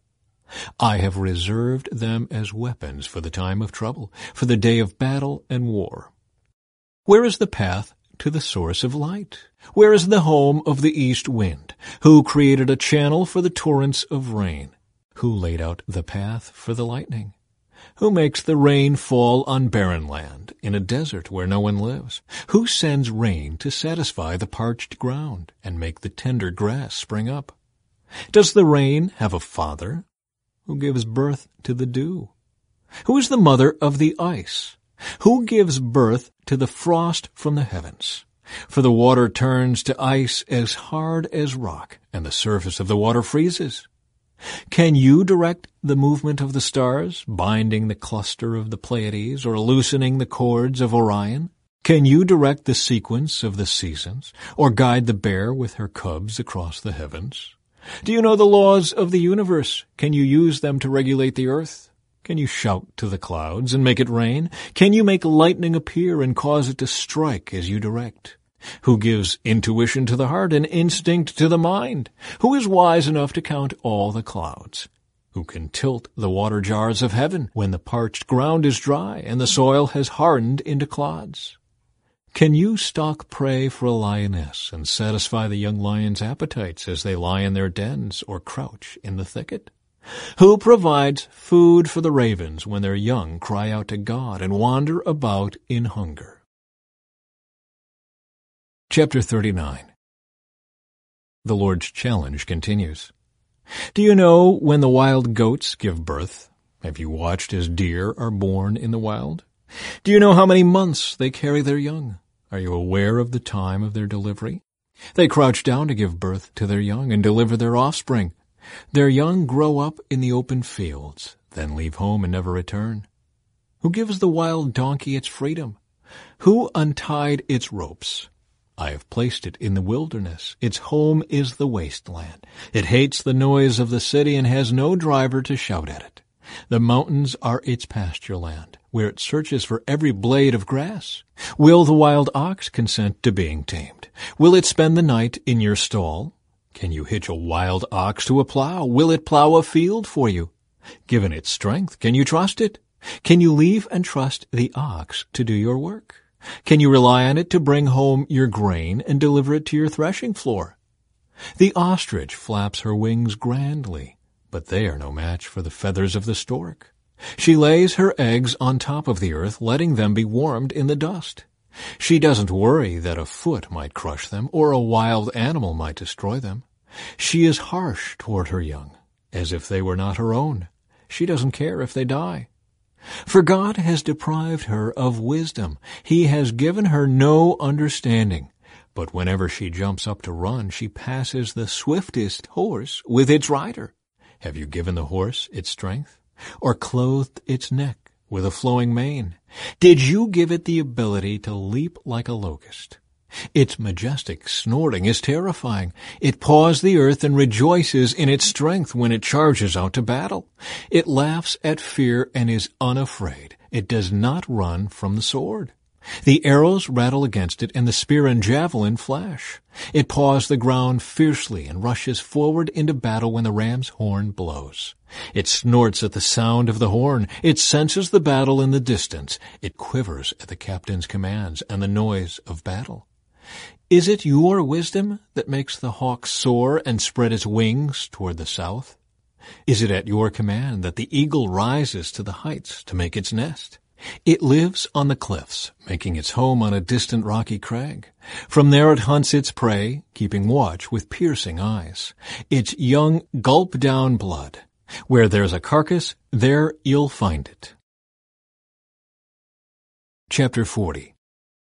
S1: I have reserved them as weapons for the time of trouble, for the day of battle and war. Where is the path to the source of light? Where is the home of the east wind? Who created a channel for the torrents of rain? Who laid out the path for the lightning? Who makes the rain fall on barren land, in a desert where no one lives? Who sends rain to satisfy the parched ground and make the tender grass spring up? Does the rain have a father? Who gives birth to the dew? Who is the mother of the ice? Who gives birth to the frost from the heavens? For the water turns to ice as hard as rock, and the surface of the water freezes. Can you direct the movement of the stars, binding the cluster of the Pleiades or loosening the cords of Orion? Can you direct the sequence of the seasons, or guide the bear with her cubs across the heavens? Do you know the laws of the universe? Can you use them to regulate the earth? Can you shout to the clouds and make it rain? Can you make lightning appear and cause it to strike as you direct? Who gives intuition to the heart and instinct to the mind? Who is wise enough to count all the clouds? Who can tilt the water jars of heaven when the parched ground is dry and the soil has hardened into clods? Can you stalk prey for a lioness and satisfy the young lion's appetites as they lie in their dens or crouch in the thicket? Who provides food for the ravens when their young cry out to God and wander about in hunger? Chapter 39. The Lord's challenge continues. Do you know when the wild goats give birth? Have you watched as deer are born in the wild? Do you know how many months they carry their young? Are you aware of the time of their delivery? They crouch down to give birth to their young and deliver their offspring. Their young grow up in the open fields, then leave home and never return. Who gives the wild donkey its freedom? Who untied its ropes? I have placed it in the wilderness. Its home is the wasteland. It hates the noise of the city and has no driver to shout at it. The mountains are its pasture land, where it searches for every blade of grass. Will the wild ox consent to being tamed? Will it spend the night in your stall? Can you hitch a wild ox to a plow? Will it plow a field for you? Given its strength, can you trust it? Can you leave and trust the ox to do your work? Can you rely on it to bring home your grain and deliver it to your threshing floor? The ostrich flaps her wings grandly, but they are no match for the feathers of the stork. She lays her eggs on top of the earth, letting them be warmed in the dust. She doesn't worry that a foot might crush them or a wild animal might destroy them. She is harsh toward her young, as if they were not her own. She doesn't care if they die. For God has deprived her of wisdom. He has given her no understanding. But whenever she jumps up to run, she passes the swiftest horse with its rider. Have you given the horse its strength, or clothed its neck with a flowing mane? Did you give it the ability to leap like a locust? Its majestic snorting is terrifying. It paws the earth and rejoices in its strength when it charges out to battle. It laughs at fear and is unafraid. It does not run from the sword. The arrows rattle against it, and the spear and javelin flash. It paws the ground fiercely and rushes forward into battle when the ram's horn blows. It snorts at the sound of the horn. It senses the battle in the distance. It quivers at the captain's commands and the noise of battle. Is it your wisdom that makes the hawk soar and spread its wings toward the south? Is it at your command that the eagle rises to the heights to make its nest? It lives on the cliffs, making its home on a distant rocky crag. From there it hunts its prey, keeping watch with piercing eyes. Its young gulp down blood. Where there's a carcass, there you'll find it. Chapter 40.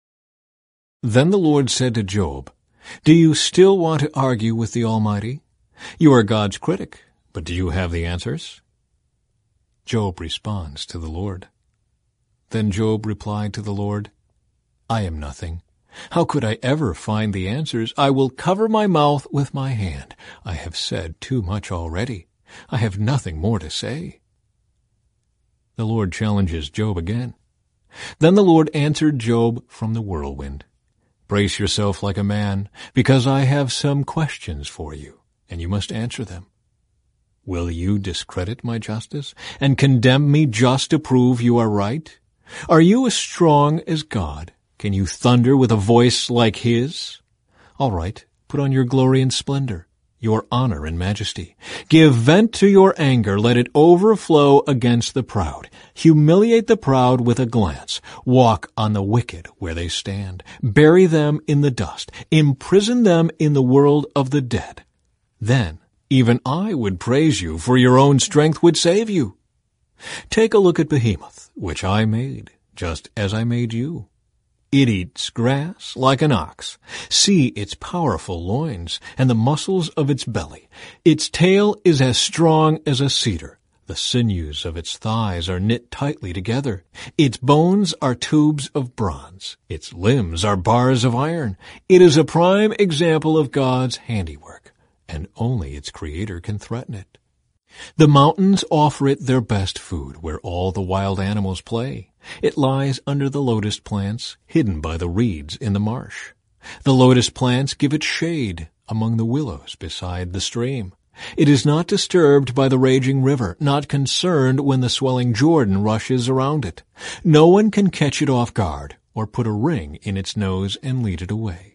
S1: Then the Lord said to Job, "Do you still want to argue with the Almighty? You are God's critic, but do you have the answers?" Job responds to the Lord. Then Job replied to the Lord, "I am nothing. How could I ever find the answers? I will cover my mouth with my hand. I have said too much already. I have nothing more to say." The Lord challenges Job again. Then the Lord answered Job from the whirlwind, "Brace yourself like a man, because I have some questions for you, and you must answer them. Will you discredit my justice and condemn me just to prove you are right? Are you as strong as God? Can you thunder with a voice like His? All right, put on your glory and splendor, your honor and majesty. Give vent to your anger, let it overflow against the proud. Humiliate the proud with a glance. Walk on the wicked where they stand. Bury them in the dust. Imprison them in the world of the dead. Then even I would praise you, for your own strength would save you. Take a look at Behemoth, which I made, just as I made you. It eats grass like an ox. See its powerful loins and the muscles of its belly. Its tail is as strong as a cedar. The sinews of its thighs are knit tightly together. Its bones are tubes of bronze. Its limbs are bars of iron. It is a prime example of God's handiwork, and only its Creator can threaten it. The mountains offer it their best food, where all the wild animals play. It lies under the lotus plants, hidden by the reeds in the marsh. The lotus plants give it shade among the willows beside the stream. It is not disturbed by the raging river, not concerned when the swelling Jordan rushes around it. No one can catch it off guard or put a ring in its nose and lead it away.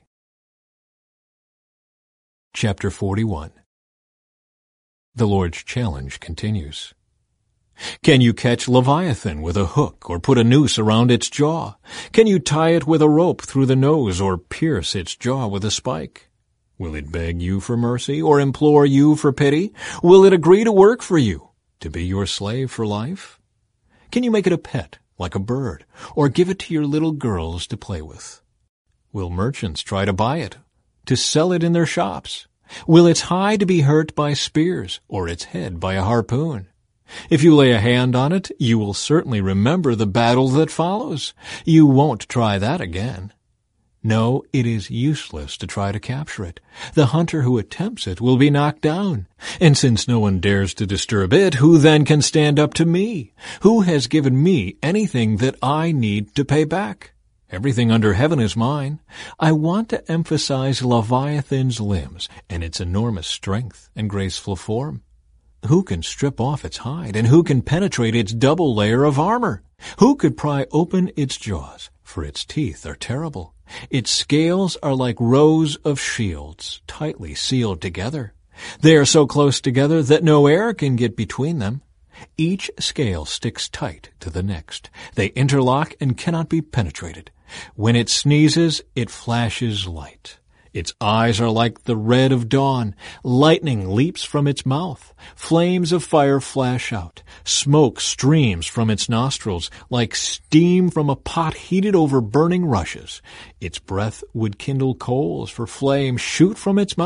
S1: Chapter 41. The Lord's challenge continues. Can you catch Leviathan with a hook or put a noose around its jaw? Can you tie it with a rope through the nose or pierce its jaw with a spike? Will it beg you for mercy or implore you for pity? Will it agree to work for you, to be your slave for life? Can you make it a pet, like a bird, or give it to your little girls to play with? Will merchants try to buy it, to sell it in their shops? Will its hide be hurt by spears, or its head by a harpoon? If you lay a hand on it, you will certainly remember the battle that follows. You won't try that again. No, it is useless to try to capture it. The hunter who attempts it will be knocked down. And since no one dares to disturb it, who then can stand up to me? Who has given me anything that I need to pay back? Everything under heaven is mine. I want to emphasize Leviathan's limbs and its enormous strength and graceful form. Who can strip off its hide, and who can penetrate its double layer of armor? Who could pry open its jaws? For its teeth are terrible. Its scales are like rows of shields, tightly sealed together. They are so close together that no air can get between them. Each scale sticks tight to the next. They interlock and cannot be penetrated. When it sneezes, it flashes light. Its eyes are like the red of dawn. Lightning leaps from its mouth. Flames of fire flash out. Smoke streams from its nostrils like steam from a pot heated over burning rushes. Its breath would kindle coals, for flames shoot from its mouth.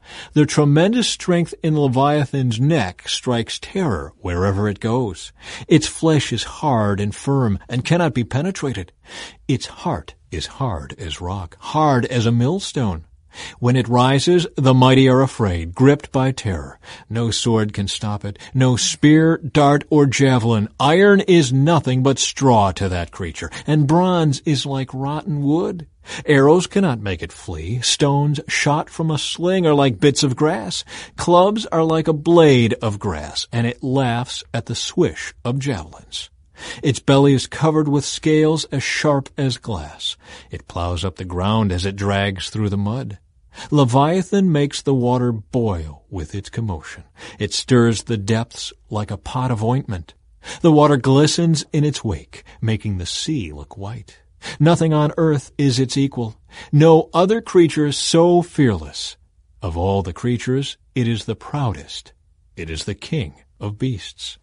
S1: The tremendous strength in Leviathan's neck strikes terror wherever it goes. Its flesh is hard and firm and cannot be penetrated. Its heart is hard as rock, hard as a millstone. When it rises, the mighty are afraid, gripped by terror. No sword can stop it, no spear, dart, or javelin. Iron is nothing but straw to that creature, and bronze is like rotten wood. Arrows cannot make it flee. Stones shot from a sling are like bits of grass. Clubs are like a blade of grass, and it laughs at the swish of javelins. Its belly is covered with scales as sharp as glass. It plows up the ground as it drags through the mud. Leviathan makes the water boil with its commotion. It stirs the depths like a pot of ointment. The water glistens in its wake, making the sea look white. Nothing on earth is its equal. No other creature so fearless. Of all the creatures, it is the proudest. It is the king of beasts.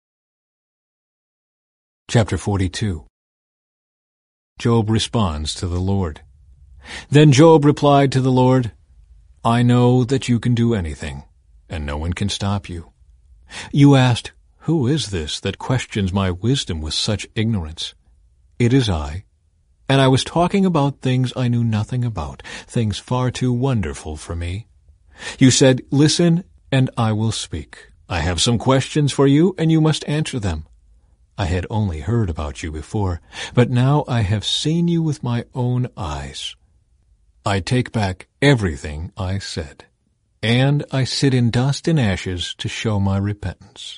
S1: Chapter 42. Job responds to the Lord. Then Job replied to the Lord, I know that you can do anything, and no one can stop you. You asked, Who is this that questions my wisdom with such ignorance? It is I, and I was talking about things I knew nothing about, things far too wonderful for me. You said, Listen, and I will speak. I have some questions for you, and you must answer them. I had only heard about you before, but now I have seen you with my own eyes. I take back everything I said, and I sit in dust and ashes to show my repentance.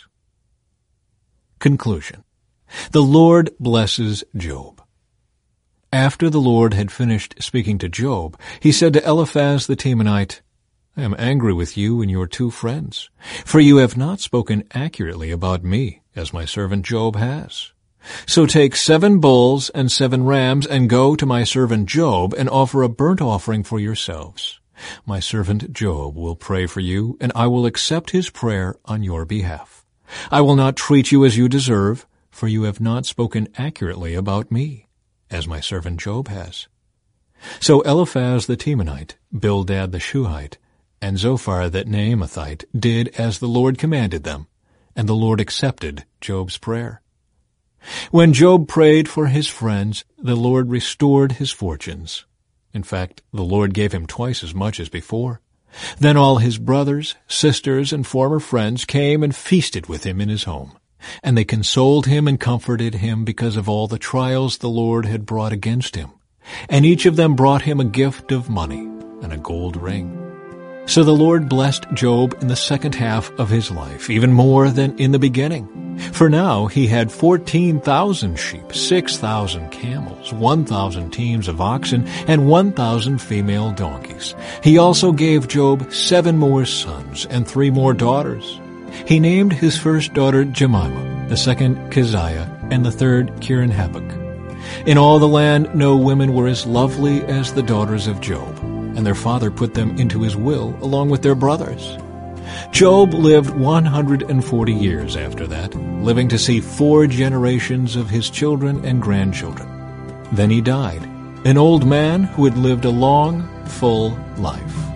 S1: Conclusion. The Lord blesses Job. After the Lord had finished speaking to Job, he said to Eliphaz the Temanite, I am angry with you and your 2 friends, for you have not spoken accurately about me, as my servant Job has. So take 7 bulls and 7 rams and go to my servant Job and offer a burnt offering for yourselves. My servant Job will pray for you, and I will accept his prayer on your behalf. I will not treat you as you deserve, for you have not spoken accurately about me, as my servant Job has. So Eliphaz the Temanite, Bildad the Shuhite, and Zophar the Naamathite did as the Lord commanded them, and the Lord accepted Job's prayer. When Job prayed for his friends, the Lord restored his fortunes. In fact, the Lord gave him twice as much as before. Then all his brothers, sisters, and former friends came and feasted with him in his home. And they consoled him and comforted him because of all the trials the Lord had brought against him. And each of them brought him a gift of money and a gold ring. So the Lord blessed Job in the second half of his life, even more than in the beginning. For now he had 14,000 sheep, 6,000 camels, 1,000 teams of oxen, and 1,000 female donkeys. He also gave Job 7 more sons and 3 more daughters. He named his first daughter Jemimah, the second Keziah, and the third Kirin-Habauk. In all the land no women were as lovely as the daughters of Job, and their father put them into his will along with their brothers. Job lived 140 years after that, living to see 4 generations of his children and grandchildren. Then he died, an old man who had lived a long, full life.